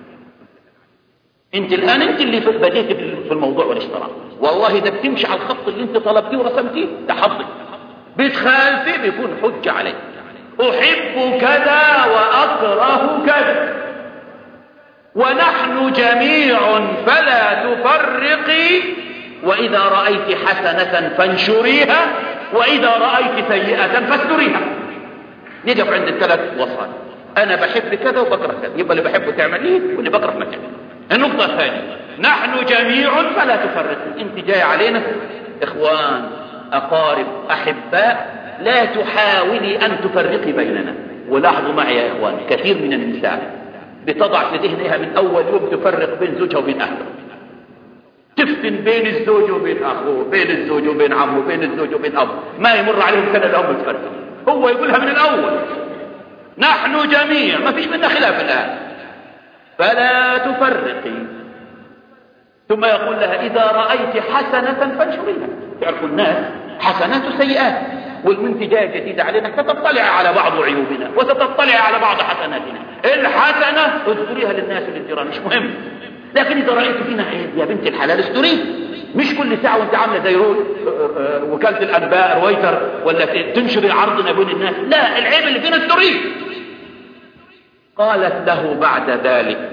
انت الآن انت اللي بديت في الموضوع والاشتراك، والله إذا بتمشي على الخط اللي انت طلبتيه ورسمتيه ده حظك، بتخالفيه بيكون حجة عليك. أحب كذا وأكره كذا، ونحن جميع فلا تفرقي، وإذا رأيت حسنة فانشريها، وإذا رأيت سيئة فاستريها. نقف عند الثلاث وصفات. أنا بحب كذا وبكره كذا، يبقى اللي بحبه تعمليه واللي بكره ما تعمليه. النقطة الثانية، نحن جميع فلا تفرقي. انت جاي علينا إخوان، أقارب، أحباء، لا تحاولي أن تفرقي بيننا. ولاحظوا معي يا إخوان، كثير من النساء بتضع في ذهنها من أول يوم تفرق بين زوجها وبين أهله، تفتن بين الزوج وبين أخوه، بين الزوج وبين عمه، بين الزوج وبين أبوه، ما يمر عليهم سنة لهم تفرق. هو يقولها من الأول، نحن جميع، ما فيش منا خلاف الآن، فلا تفرقي. ثم يقول لها إذا رأيت حسنة فانشريها. تعرفوا الناس حسنات وسيئات، والمنتجات جديدة علينا ستطلع على بعض عيوبنا وستطلع على بعض حسناتنا. الحسنة اذكريها للناس والجيران، مش مهم. لكن إذا رأيت فينا عيب يا بنت الحلال استريه. مش كل ساعة وانت عاملة زي وكالة الأنباء رويتر ولا تنشر عرضنا بين الناس. لا، العيب اللي فينا استريه. قالت له بعد ذلك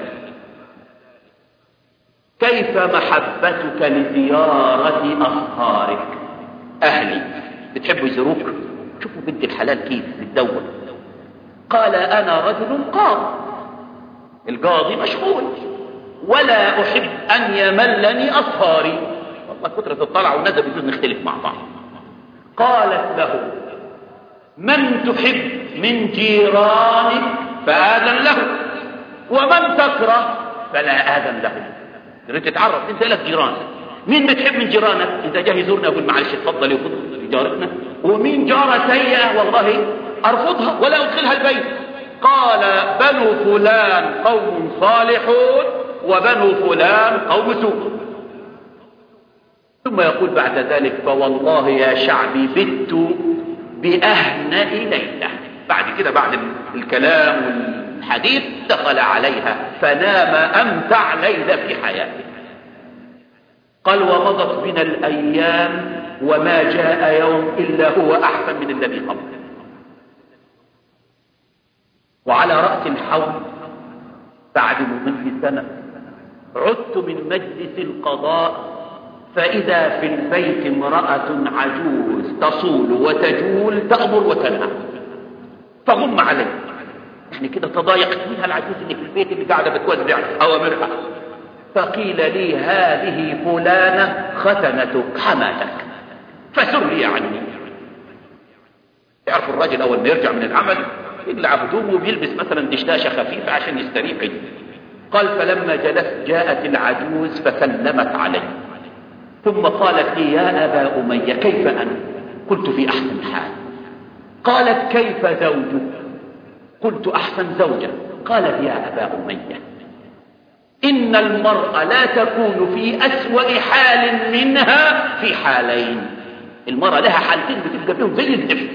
كيف محبتك لزيارة أصهارك؟ أهلي بتحبوا يزوروك؟ شوفوا بنت الحلال كيف بتدور. قال أنا رجل قاضي، القاضي مشغول، ولا أحب أن يملني أصهاري. والله كثرة الطلع والنزل بيجوز نختلف مع بعض. قالت له من تحب من جيرانك فآذن له، ومن تكره فلا آذن له. تريد تتعرف انت لك جيران، مين بتحب من جيرانك؟ اذا جاي يزورنا اقول معلش اتفضل وخذ في جارتنا، ومين جارة سيئة والله ارفضها ولا ادخلها البيت. قال بنو فلان قوم صالحون وبنو فلان قوم سوء. ثم يقول بعد ذلك فوالله يا شعبي بت بأهنأ ليلة. بعد كده بعد الكلام والحديث دخل عليها فنام أمتع ليلة في حياته. قال ومضت بنا الأيام وما جاء يوم إلا هو أحسن من الذي قبله. وعلى رأس الحول بعد مضي سنة عدت من مجلس القضاء فإذا في البيت امرأة عجوز تصول وتجول تأمر وتنهى، فغم علي. يعني كده تضايقت منها العجوز اللي في البيت اللي قاعدة بتوزع أوامرها. فقيل لي هذه فلانة ختنتك حماتك فسري عني. تعرف الراجل أول ما يرجع من العمل يقلع هدومه وبيلبس مثلا دشداشة خفيفة عشان يستريح. قال فلما جلست جاءت العجوز فسلمت علي، ثم قالت لي يا أبا أمية كيف أنا؟ قلت في أحسن حال. قالت كيف زوجك؟ قلت أحسن زوجة. قالت يا أبا أمية إن المرأة لا تكون في أسوأ حال منها في حالين. المرأة لها حالتين بتبقى فيهم زي الزفت: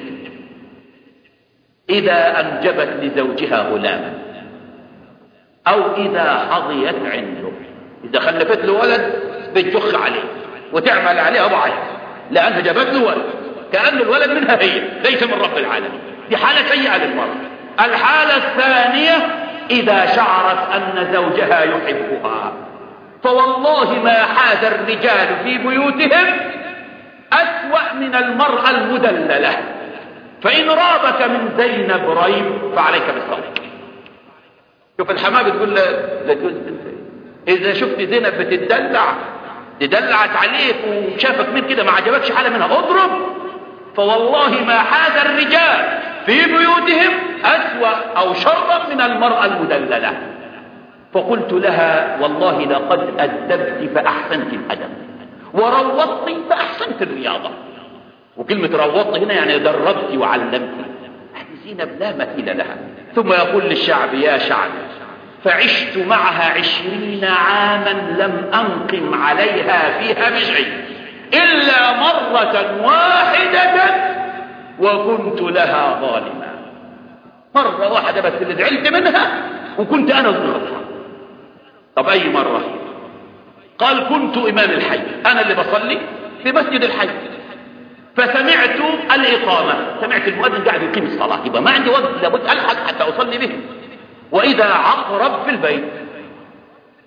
إذا أنجبت لزوجها غلاما، أو إذا حظيت عنده. إذا خلفت له ولد بتجخ عليه وتعمل عليه ضعيف لأنها جابت له ولد، كأن الولد منها هي ليس من رب العالمين. دي حالة سيئة للمرأة. الحالة الثانية إذا شعرت أن زوجها يحبها. فوالله ما حاز الرجال في بيوتهم أسوأ من المرأة المدللة. فإن رابك من زينب ريب فعليك بالصدق. شوف الحماه بتقول لجوز إذا شفت زينب بتدلع تدلعت عليك وشافك من كده ما عجبكش حالة منها اضرب. فوالله ما حاز الرجال في بيوتهم أسوأ أو شرا من المرأة المدللة. فقلت لها والله لقد أدبت فأحسنت الأدب، وروضت فأحسنت الرياضة. وكلمة روضت هنا يعني دربت وعلمت. زينب لا مثيل لها. ثم يقول للشعب يا شعب فعشت معها 20 عاما لم أنقم عليها فيها بشيء إلا مرة واحدة وكنت لها ظالما. مرة واحدة بس اللي زعلت منها وكنت أنا ظلمتها. طب أي مرة؟ قال كنت إمام الحي، أنا اللي بصلي في مسجد الحي، فسمعت الإقامة، سمعت المؤذن قاعد يقيم الصلاة، يبقى ما عندي وقت لابد ألحق حتى أصلي به. وإذا عقرب في البيت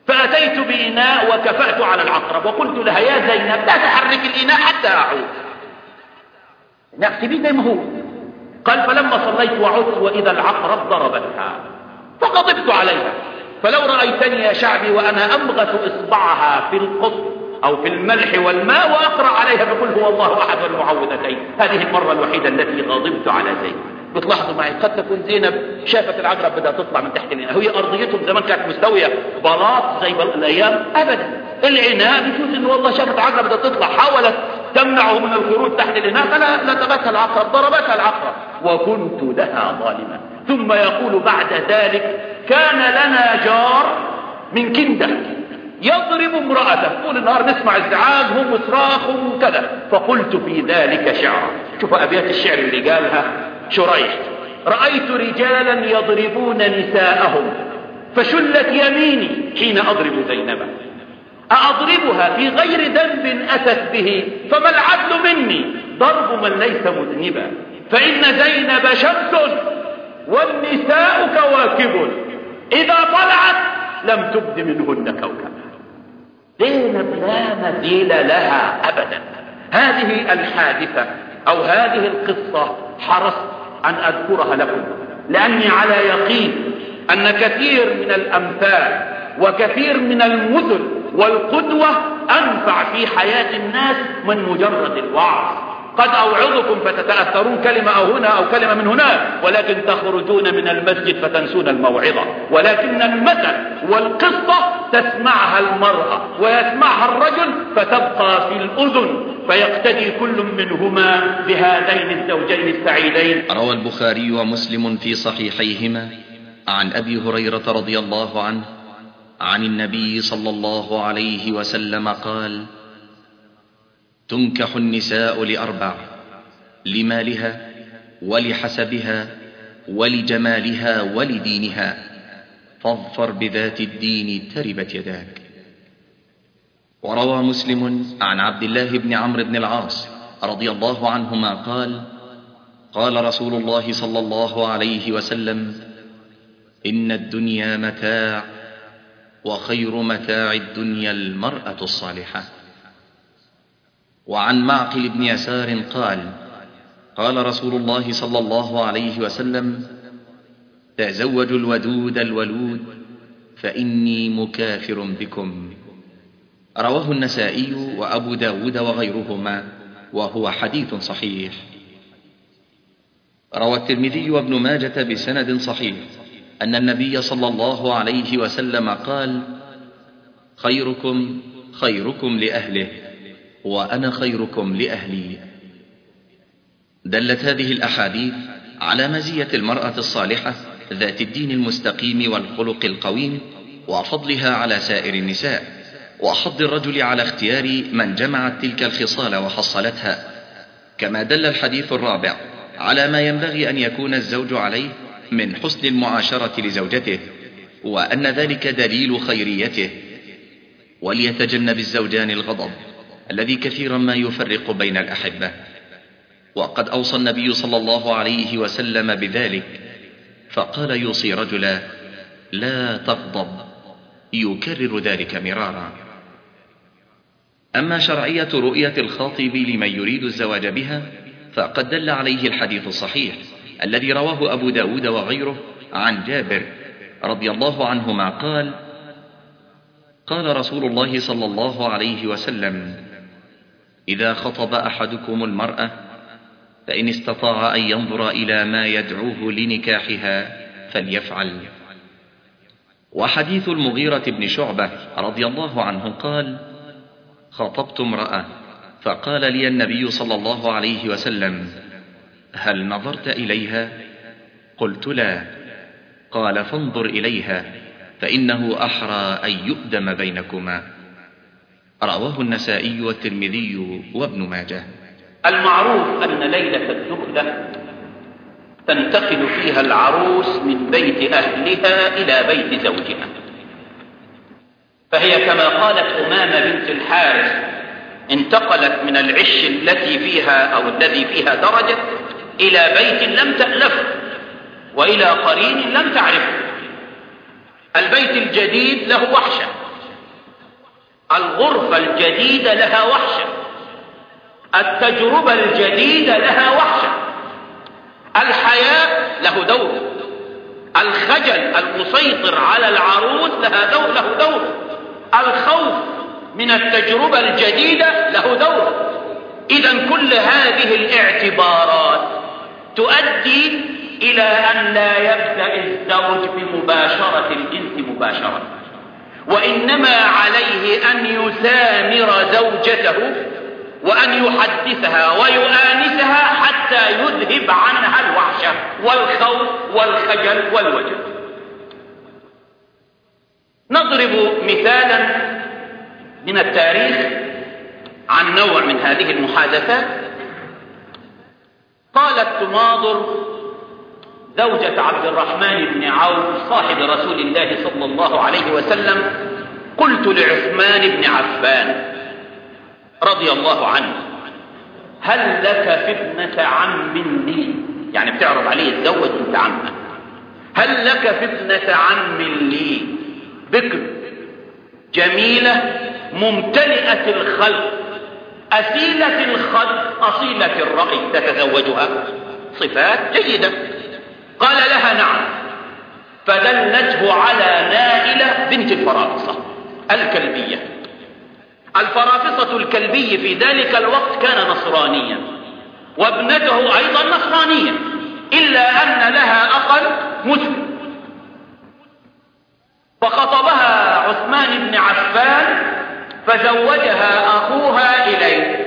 فأتيت بإناء وكفأت على العقرب وقلت لها يا زينب لا تحرك الإناء حتى أعود، نأتي زي ما هو. قال فلما صليت وعدت وإذا العقرب ضربتها فغضبت عليها، فلو رأيتني يا شعبي وأنا أمغث إصبعها في القطن أو في الملح والماء وأقرأ عليها بقول هو الله أحد والمعوذتين. هذه المرة الوحيدة التي غضبت على زينب. بتلاحظوا معي قد تكون زينب شافت العقرب بدها تطلع من تحت الإناء، هي أرضيتهم زمان كانت مستوية بلاط زي الأيام أبدا، العناء بيجوز إنه والله شافت عقرب بدها تطلع حاولت تمنعه من الخروج تحت الإناء فلا لتبتها العقرب ضربتها العقرب وكنت لها ظالما. ثم يقول بعد ذلك كان لنا جار من كندة يضرب امرأته طول النهار نسمع ازعاجهم وصراخهم وكذا، فقلت في ذلك شعرا. شوف أبيات الشعر اللي قالها شريح: رأيت رجالا يضربون نساءهم فشلت يميني حين أضرب زينبا، أضربها في غير ذنب أتت به فما العدل مني ضرب من ليس مذنبا، فإن زينب شمس والنساء كواكب إذا طلعت لم تبد منهن كوكبا. زينب لا مثيل لها أبدا. هذه الحادثة أو هذه القصة حرصت أن أذكرها لكم لأني على يقين أن كثير من الأمثال وكثير من المثل والقدوة أنفع في حياة الناس من مجرد الوعظ. قد أوعظكم فتتأثرون كلمة أو هنا أو كلمة من هناك، ولكن تخرجون من المسجد فتنسون الموعظة. ولكن المثل والقصة تسمعها المرأة ويسمعها الرجل فتبقى في الأذن، فيقتدي كل منهما بهذين الزوجين السعيدين. روى البخاري ومسلم في صحيحيهما عن أبي هريرة رضي الله عنه عن النبي صلى الله عليه وسلم قال: تنكح النساء لأربع: لمالها ولحسبها ولجمالها ولدينها، فاظفر بذات الدين تربت يداك. وروى مسلم عن عبد الله بن عمرو بن العاص رضي الله عنهما قال: قال رسول الله صلى الله عليه وسلم: إن الدنيا متاع، وخير متاع الدنيا المرأة الصالحة. وعن معقل بن يسار قال: قال رسول الله صلى الله عليه وسلم: تزوجوا الودود الولود فإني مكافر بكم. رواه النسائي وأبو داود وغيرهما وهو حديث صحيح. روى الترمذي وابن ماجة بسند صحيح أن النبي صلى الله عليه وسلم قال: خيركم خيركم لأهله وأنا خيركم لأهلي. دلت هذه الأحاديث على مزية المرأة الصالحة ذات الدين المستقيم والخلق القويم وفضلها على سائر النساء، وحض الرجل على اختيار من جمعت تلك الخصال وحصلتها. كما دل الحديث الرابع على ما ينبغي أن يكون الزوج عليه من حسن المعاشرة لزوجته، وأن ذلك دليل خيريته. وليتجنب الزوجان الغضب الذي كثيرا ما يفرق بين الأحبة، وقد أوصى النبي صلى الله عليه وسلم بذلك، فقال يوصي رجلا: لا تغضب، يكرر ذلك مرارا. أما شرعية رؤية الخاطب لمن يريد الزواج بها فقد دل عليه الحديث الصحيح الذي رواه أبو داود وغيره عن جابر رضي الله عنهما قال: قال رسول الله صلى الله عليه وسلم: إذا خطب أحدكم المرأة فإن استطاع أن ينظر إلى ما يدعوه لنكاحها فليفعل. وحديث المغيرة بن شعبة رضي الله عنه قال: خطبت امرأة فقال لي النبي صلى الله عليه وسلم: هل نظرت إليها؟ قلت: لا. قال: فانظر إليها فإنه أحرى أن يؤدم بينكما. رواه النسائي والترمذي وابن ماجه. المعروف أن ليلة الدخلة تنتقل فيها العروس من بيت أهلها إلى بيت زوجها، فهي كما قالت أمامة بنت الحارث: انتقلت من العش التي فيها أو الذي فيها درجة إلى بيت لم تألفه وإلى قرين لم تعرفه. البيت الجديد له وحشة الغرفة الجديدة لها وحشة، التجربة الجديدة لها وحشة، الحياء له دور، الخجل المسيطر على العروس له دور، الخوف من التجربة الجديدة له دور. إذن كل هذه الاعتبارات تؤدي إلى أن لا يبدأ الزوج بمباشرة الجنس مباشرة، وإنما عليه أن يسامر زوجته وأن يحدثها ويؤانسها حتى يذهب عنها الوحشة والخوف والخجل والوجل. نضرب مثالا من التاريخ عن نوع من هذه المحادثات. قالت تماضر زوجة عبد الرحمن بن عوف صاحب رسول الله صلى الله عليه وسلم: قلت لعثمان بن عفان رضي الله عنه: هل لك في ابنة عم لي؟ يعني بتعرض عليه يتزوج بنت عمه. هل لك في ابنة عم لي بكر جميلة ممتلئة الخلق أسيلة الخلق أصيلة الرأي تتزوجها؟ صفات جيدة. قال لها: نعم. فدلته على نائلة بنت الفرافصة الكلبية. الفرافصة الكلبي في ذلك الوقت كان نصرانيا، وابنته أيضا نصرانية، إلا أن لها أخا مسلم. فخطبها عثمان بن عفان فزوجها أخوها إليه.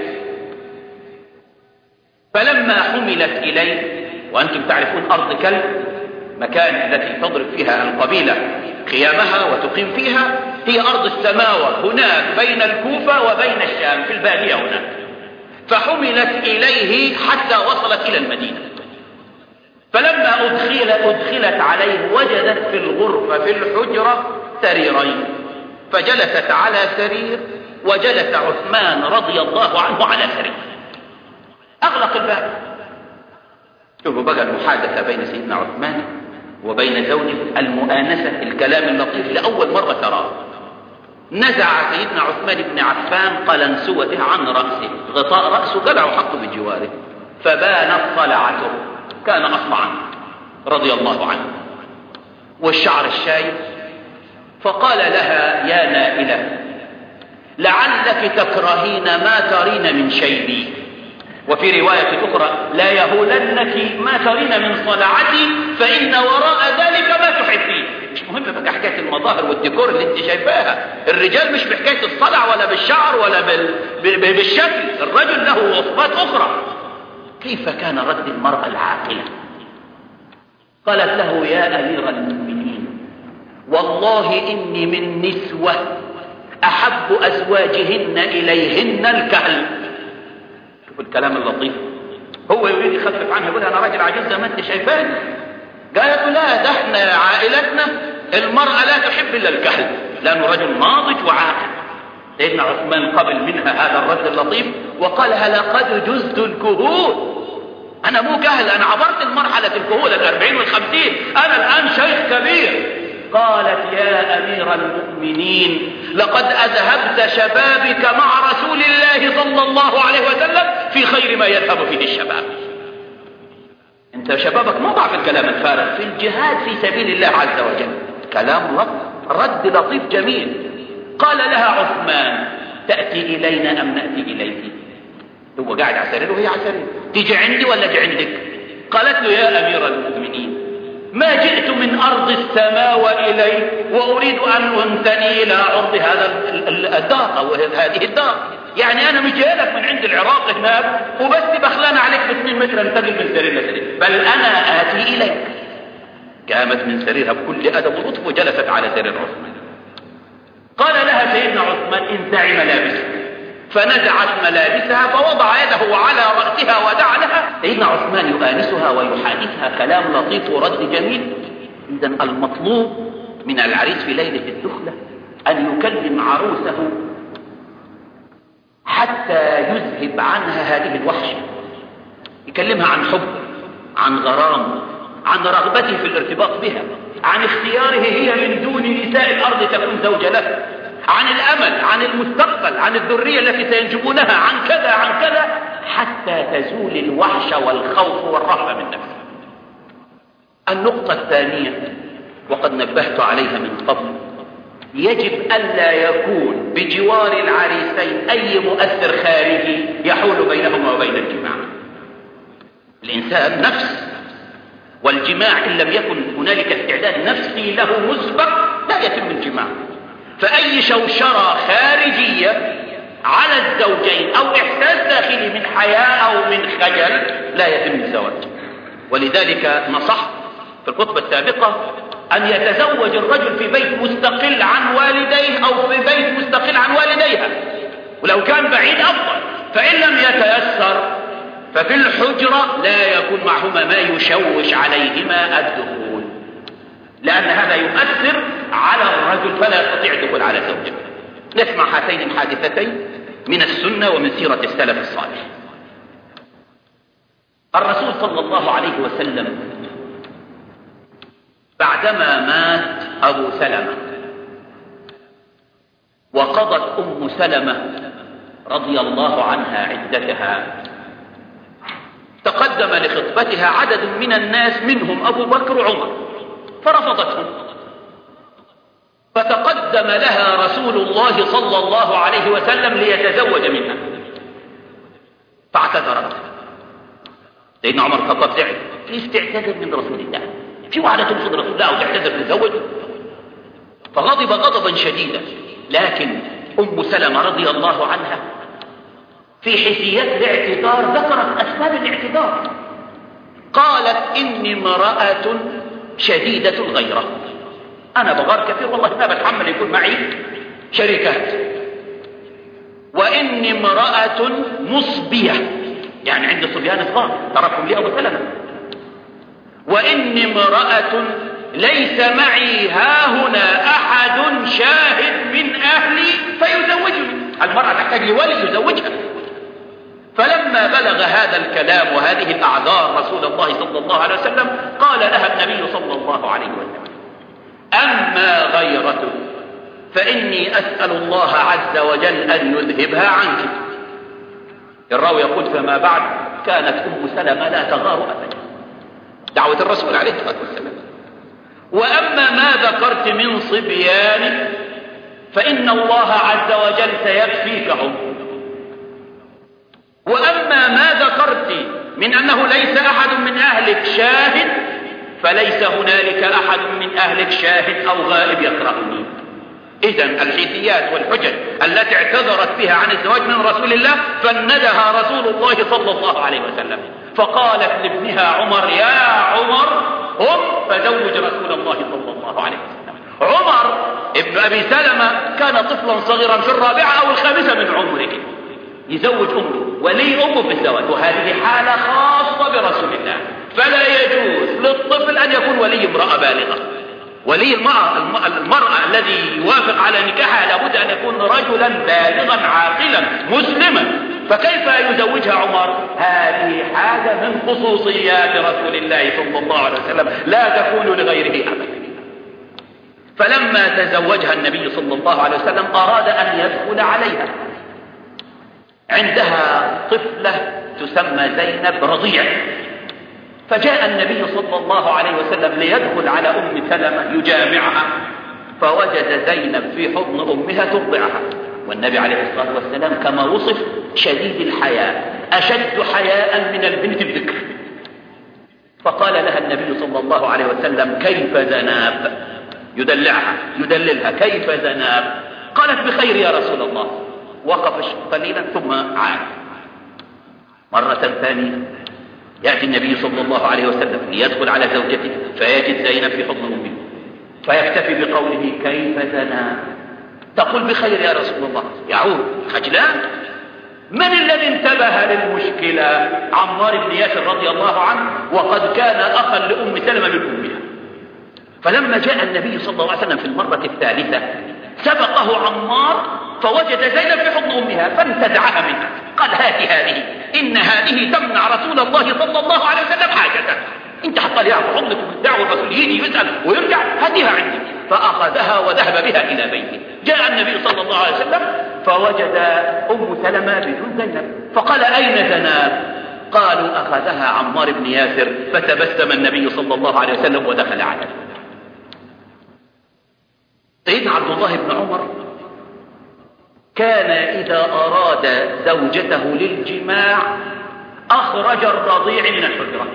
فلما حملت إليه، وأنتم تعرفون أرض كلب مكان التي تضرب فيها القبيلة خيامها وتقيم فيها، هي أرض السماوة هناك بين الكوفة وبين الشام في البادية هناك. فحملت إليه حتى وصلت إلى المدينة. فلما أدخلت عليه وجدت في الغرفة في الحجرة سريرين، فجلست على سرير وجلس عثمان رضي الله عنه على سرير. أغلق الباب. شوفوا بقى المحادثة بين سيدنا عثمان وبين زوجه، المؤانسة، الكلام اللطيف لأول مرة تراه. نزع سيدنا عثمان بن عفان قلنسوته عن رأسه، غطاء رأسه قلعه حطه بجواره، فبانت صلعته، كان أصلعا رضي الله عنه، والشعر الشايب. فقال لها: يا نائلة، لعلك تكرهين ما ترين من شيبي. وفي رواية أخرى: لا يهولنك ما ترين من صلعتي فإن وراء ذلك ما تحبين. مش مهم بقى حكاية المظاهر والديكور اللي انت شايفاها. الرجال مش بحكاية الصلع ولا بالشعر ولا بالشكل، الرجل له وصفات أخرى. كيف كان رد المرأة العاقلة؟ قالت له: يا أمير المؤمنين، والله إني من نسوة أحب أزواجهن إليهن الكهل. شوف الكلام اللطيف، هو يريد يخفف عنها، يقول: أنا راجل عجوز زي ما أنت شايفاني. قالت: لا، ده احنا عائلتنا المرأة لا تحب إلا الكهل، لأنه رجل ناضج وعاقل. سيدنا عثمان قبل منها هذا الرد اللطيف وقال: لقد جزت الكهول، أنا مو كهل، أنا عبرت مرحلة الكهول 40 و50، أنا الآن شيخ كبير. قالت: يا أمير المؤمنين، لقد أذهبت شبابك مع رسول الله صلى الله عليه وسلم في خير ما يذهب فيه الشباب. انت شبابك ما ضع في الكلام الفارغ، في الجهاد في سبيل الله عز وجل. كلام رد لطيف جميل. قال لها عثمان: تأتي إلينا أم نأتي إليك؟ هو قاعد على سريره وهي على سريره. تيجي عندي ولا اجي عندك؟ قالت له: يا أمير المؤمنين، ما جئت من أرض السماء وإلي وأريد أن أنتني إلى عرض هذا الدار أو هذه الدار. يعني أنا مش جايلك من عند العراق هناك وبس بخلان عليك ب2 متر انتقل من سرير لسرير، بل أنا آتي إليك. قامت من سريرها بكل أدب ولطف وجلست على سرير عثمان. قال لها سيدنا عثمان: انزعي ملابسك. فنزعت ملابسها فوضع يده على رأسها ودعا لها. سيدنا عثمان يؤانسها ويحادثها كلام لطيف ورد جميل. إذن المطلوب من العريس في ليلة الدخلة أن يكلم عروسه حتى يذهب عنها هذه الوحشة، يكلمها عن حب، عن غرام، عن رغبته في الارتباط بها، عن اختياره هي من دون نساء الأرض تكون زوجة له، عن الأمل، عن المستقبل، عن الذرية التي سينجبونها، عن كذا عن كذا، حتى تزول الوحش والخوف والرهبة من نفسه. النقطة الثانية وقد نبهت عليها من قبل، يجب ألا يكون بجوار العريسين أي مؤثر خارجي يحول بينهما وبين الجماع. الإنسان نفس، والجماع إن لم يكن هنالك استعداد نفسي له مسبق لا يتم الجماع. فأي شوشرة خارجية على الزوجين أو إحساس داخلي من حياء أو من خجل لا يتم الزواج. ولذلك نصحت في الخطبة السابقة أن يتزوج الرجل في بيت مستقل عن والديه أو في بيت مستقل عن والديها، ولو كان بعيد أفضل. فإن لم يتيسر ففي الحجرة لا يكون معهما ما يشوش عليهما الدخول، لأن هذا يؤثر على الرجل فلا يستطيع الدخول على زوجته. نسمع هاتين الحادثتين من السنة ومن سيرة السلف الصالح. الرسول صلى الله عليه وسلم بعدما مات أبو سلمة وقضت أم سلمة رضي الله عنها عدتها، تقدم لخطبتها عدد من الناس منهم أبو بكر وعمر فرفضتهم، فتقدم لها رسول الله صلى الله عليه وسلم ليتزوج منها فاعتذرت. سيدنا عمر الخطاب زعل، ليش تعتذر من رسول الله؟ في واحدة ترفض رسول الله وتعتذر تتزوج؟ فغضب غضبا شديدا. لكن أم سلمة رضي الله عنها في حيثيات الاعتذار ذكرت أسباب الاعتذار. قالت إني امرأة شديدة الغيرة، أنا بغار كثير والله ما بتحمل يكون معي شركات، وإني امرأة مصبية، يعني عندي صبيان صغار تركهم لي أبو سلمة، وإني امرأة ليس معي هاهنا أحد شاهد من أهلي فيزوجني. المرأة تحتاج لولي يزوجها. فلما بلغ هذا الكلام وهذه الأعذار رسول الله صلى الله عليه وسلم قال لها النبي صلى الله عليه وسلم: أما غيرته فإني أسأل الله عز وجل أن يذهبها عنك. الراوي يقول: فما بعد كانت أم سلمة لا تغار أبدا، دعوة الرسول عليه الصلاة والسلام. وأما ما ذكرت من صبيان فإن الله عز وجل سيكفيكهم، وأما ما ذكرت من أنه ليس أحد من أهلك شاهد فليس هنالك أحد من أهلك شاهد أو غائب يكرهني. إذن الحيثيات والحجج التي اعتذرت بها عن الزواج من رسول الله فندها رسول الله صلى الله عليه وسلم، فقالت لابنها عمر: يا عمر قم فزوج رسول الله صلى الله عليه وسلم. عمر ابن أبي سلمة كان طفلا صغيرا في الرابعة أو الخامسة من عمره، يزوج أمه، ولي أمه بالزواج، وهذه حالة خاصة برسول الله. فلا يجوز للطفل أن يكون ولي امرأة بالغة. ولي المرأة الذي يوافق على نكاحها لابد أن يكون رجلا بالغا عاقلا مسلما. فكيف يزوجها عمر؟ هذه حاجة من خصوصيات رسول الله صلى الله عليه وسلم لا تكون لغيره أبدا. فلما تزوجها النبي صلى الله عليه وسلم أراد أن يدخل عليها. عندها طفلة تسمى زينب رضيع، فجاء النبي صلى الله عليه وسلم ليدخل على أم سلمة يجامعها، فوجد زينب في حضن أمها ترضعها، والنبي عليه الصلاة والسلام كما وصف شديد الحياء، أشد حياء من البنت الذكر. فقال لها النبي صلى الله عليه وسلم: كيف زناب؟ يدللها: كيف زناب؟ قالت: بخير يا رسول الله. وقف قليلا ثم عاد. مرة ثانية يأتي النبي صلى الله عليه وسلم ليدخل على زوجته فيجد زينب في حضن أمه، فيكتفي بقوله: كيف زناب؟ تقول: بخير يا رسول الله. يعود خجلان. من الذي انتبه للمشكلة؟ عمار بن ياسر رضي الله عنه، وقد كان أخا لأم سلمة من أمها. فلما جاء النبي صلى الله عليه وسلم في المرة الثالثة سبقه عمار فوجد زينب في حضن أمها فانتزعها منها، قال: هات هذه، إن هذه تمنع رسول الله صلى الله عليه وسلم حاجته. انت حتى لي في حضنك والدعوة الرسول يجي يسأل ويرجع، هاتها عندي. فأخذها وذهب بها إلى بيته. جاء النبي صلى الله عليه وسلم فوجد أم سلمة بدون زينب، فقال أين زينب؟ قالوا أخذها عمار بن ياسر. فتبسم النبي صلى الله عليه وسلم ودخل عليه. سيدنا عبد الله بن عمر كان إذا أراد زوجته للجماع أخرج الرضيع من الحجرة.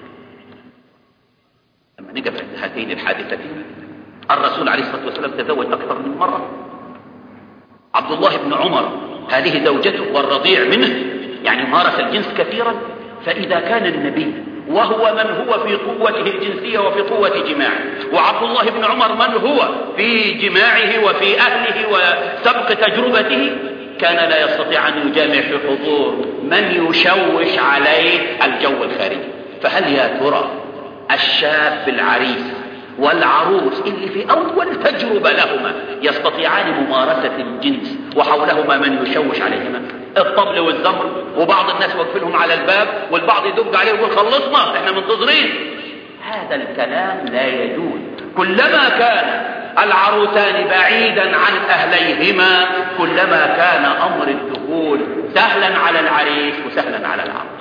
لما نقف عند هاتين الحادثتين، الرسول عليه الصلاة والسلام تزوج أكثر من مرة. عبد الله بن عمر هذه زوجته والرضيع منه، يعني مارس الجنس كثيرا. فإذا كان النبي وهو من هو في قوته الجنسية وفي قوة جماعه، وعبد الله بن عمر من هو في جماعه وفي أهله وسبق تجربته، كان لا يستطيع أن يجامع في حضور من يشوش عليه الجو الخارجي. فهل يا ترى الشاب العريس والعروس اللي في أول تجربة لهما يستطيعان ممارسة الجنس وحولهما من يشوش عليهما؟ الطبل والزمر، وبعض الناس واقفينهم على الباب والبعض يدق عليه ويقول خلصنا احنا منتظرين. هذا الكلام لا يجوز. كلما كان العروسان بعيدا عن أهليهما كلما كان أمر الدخول سهلا على العريس وسهلا على العروس.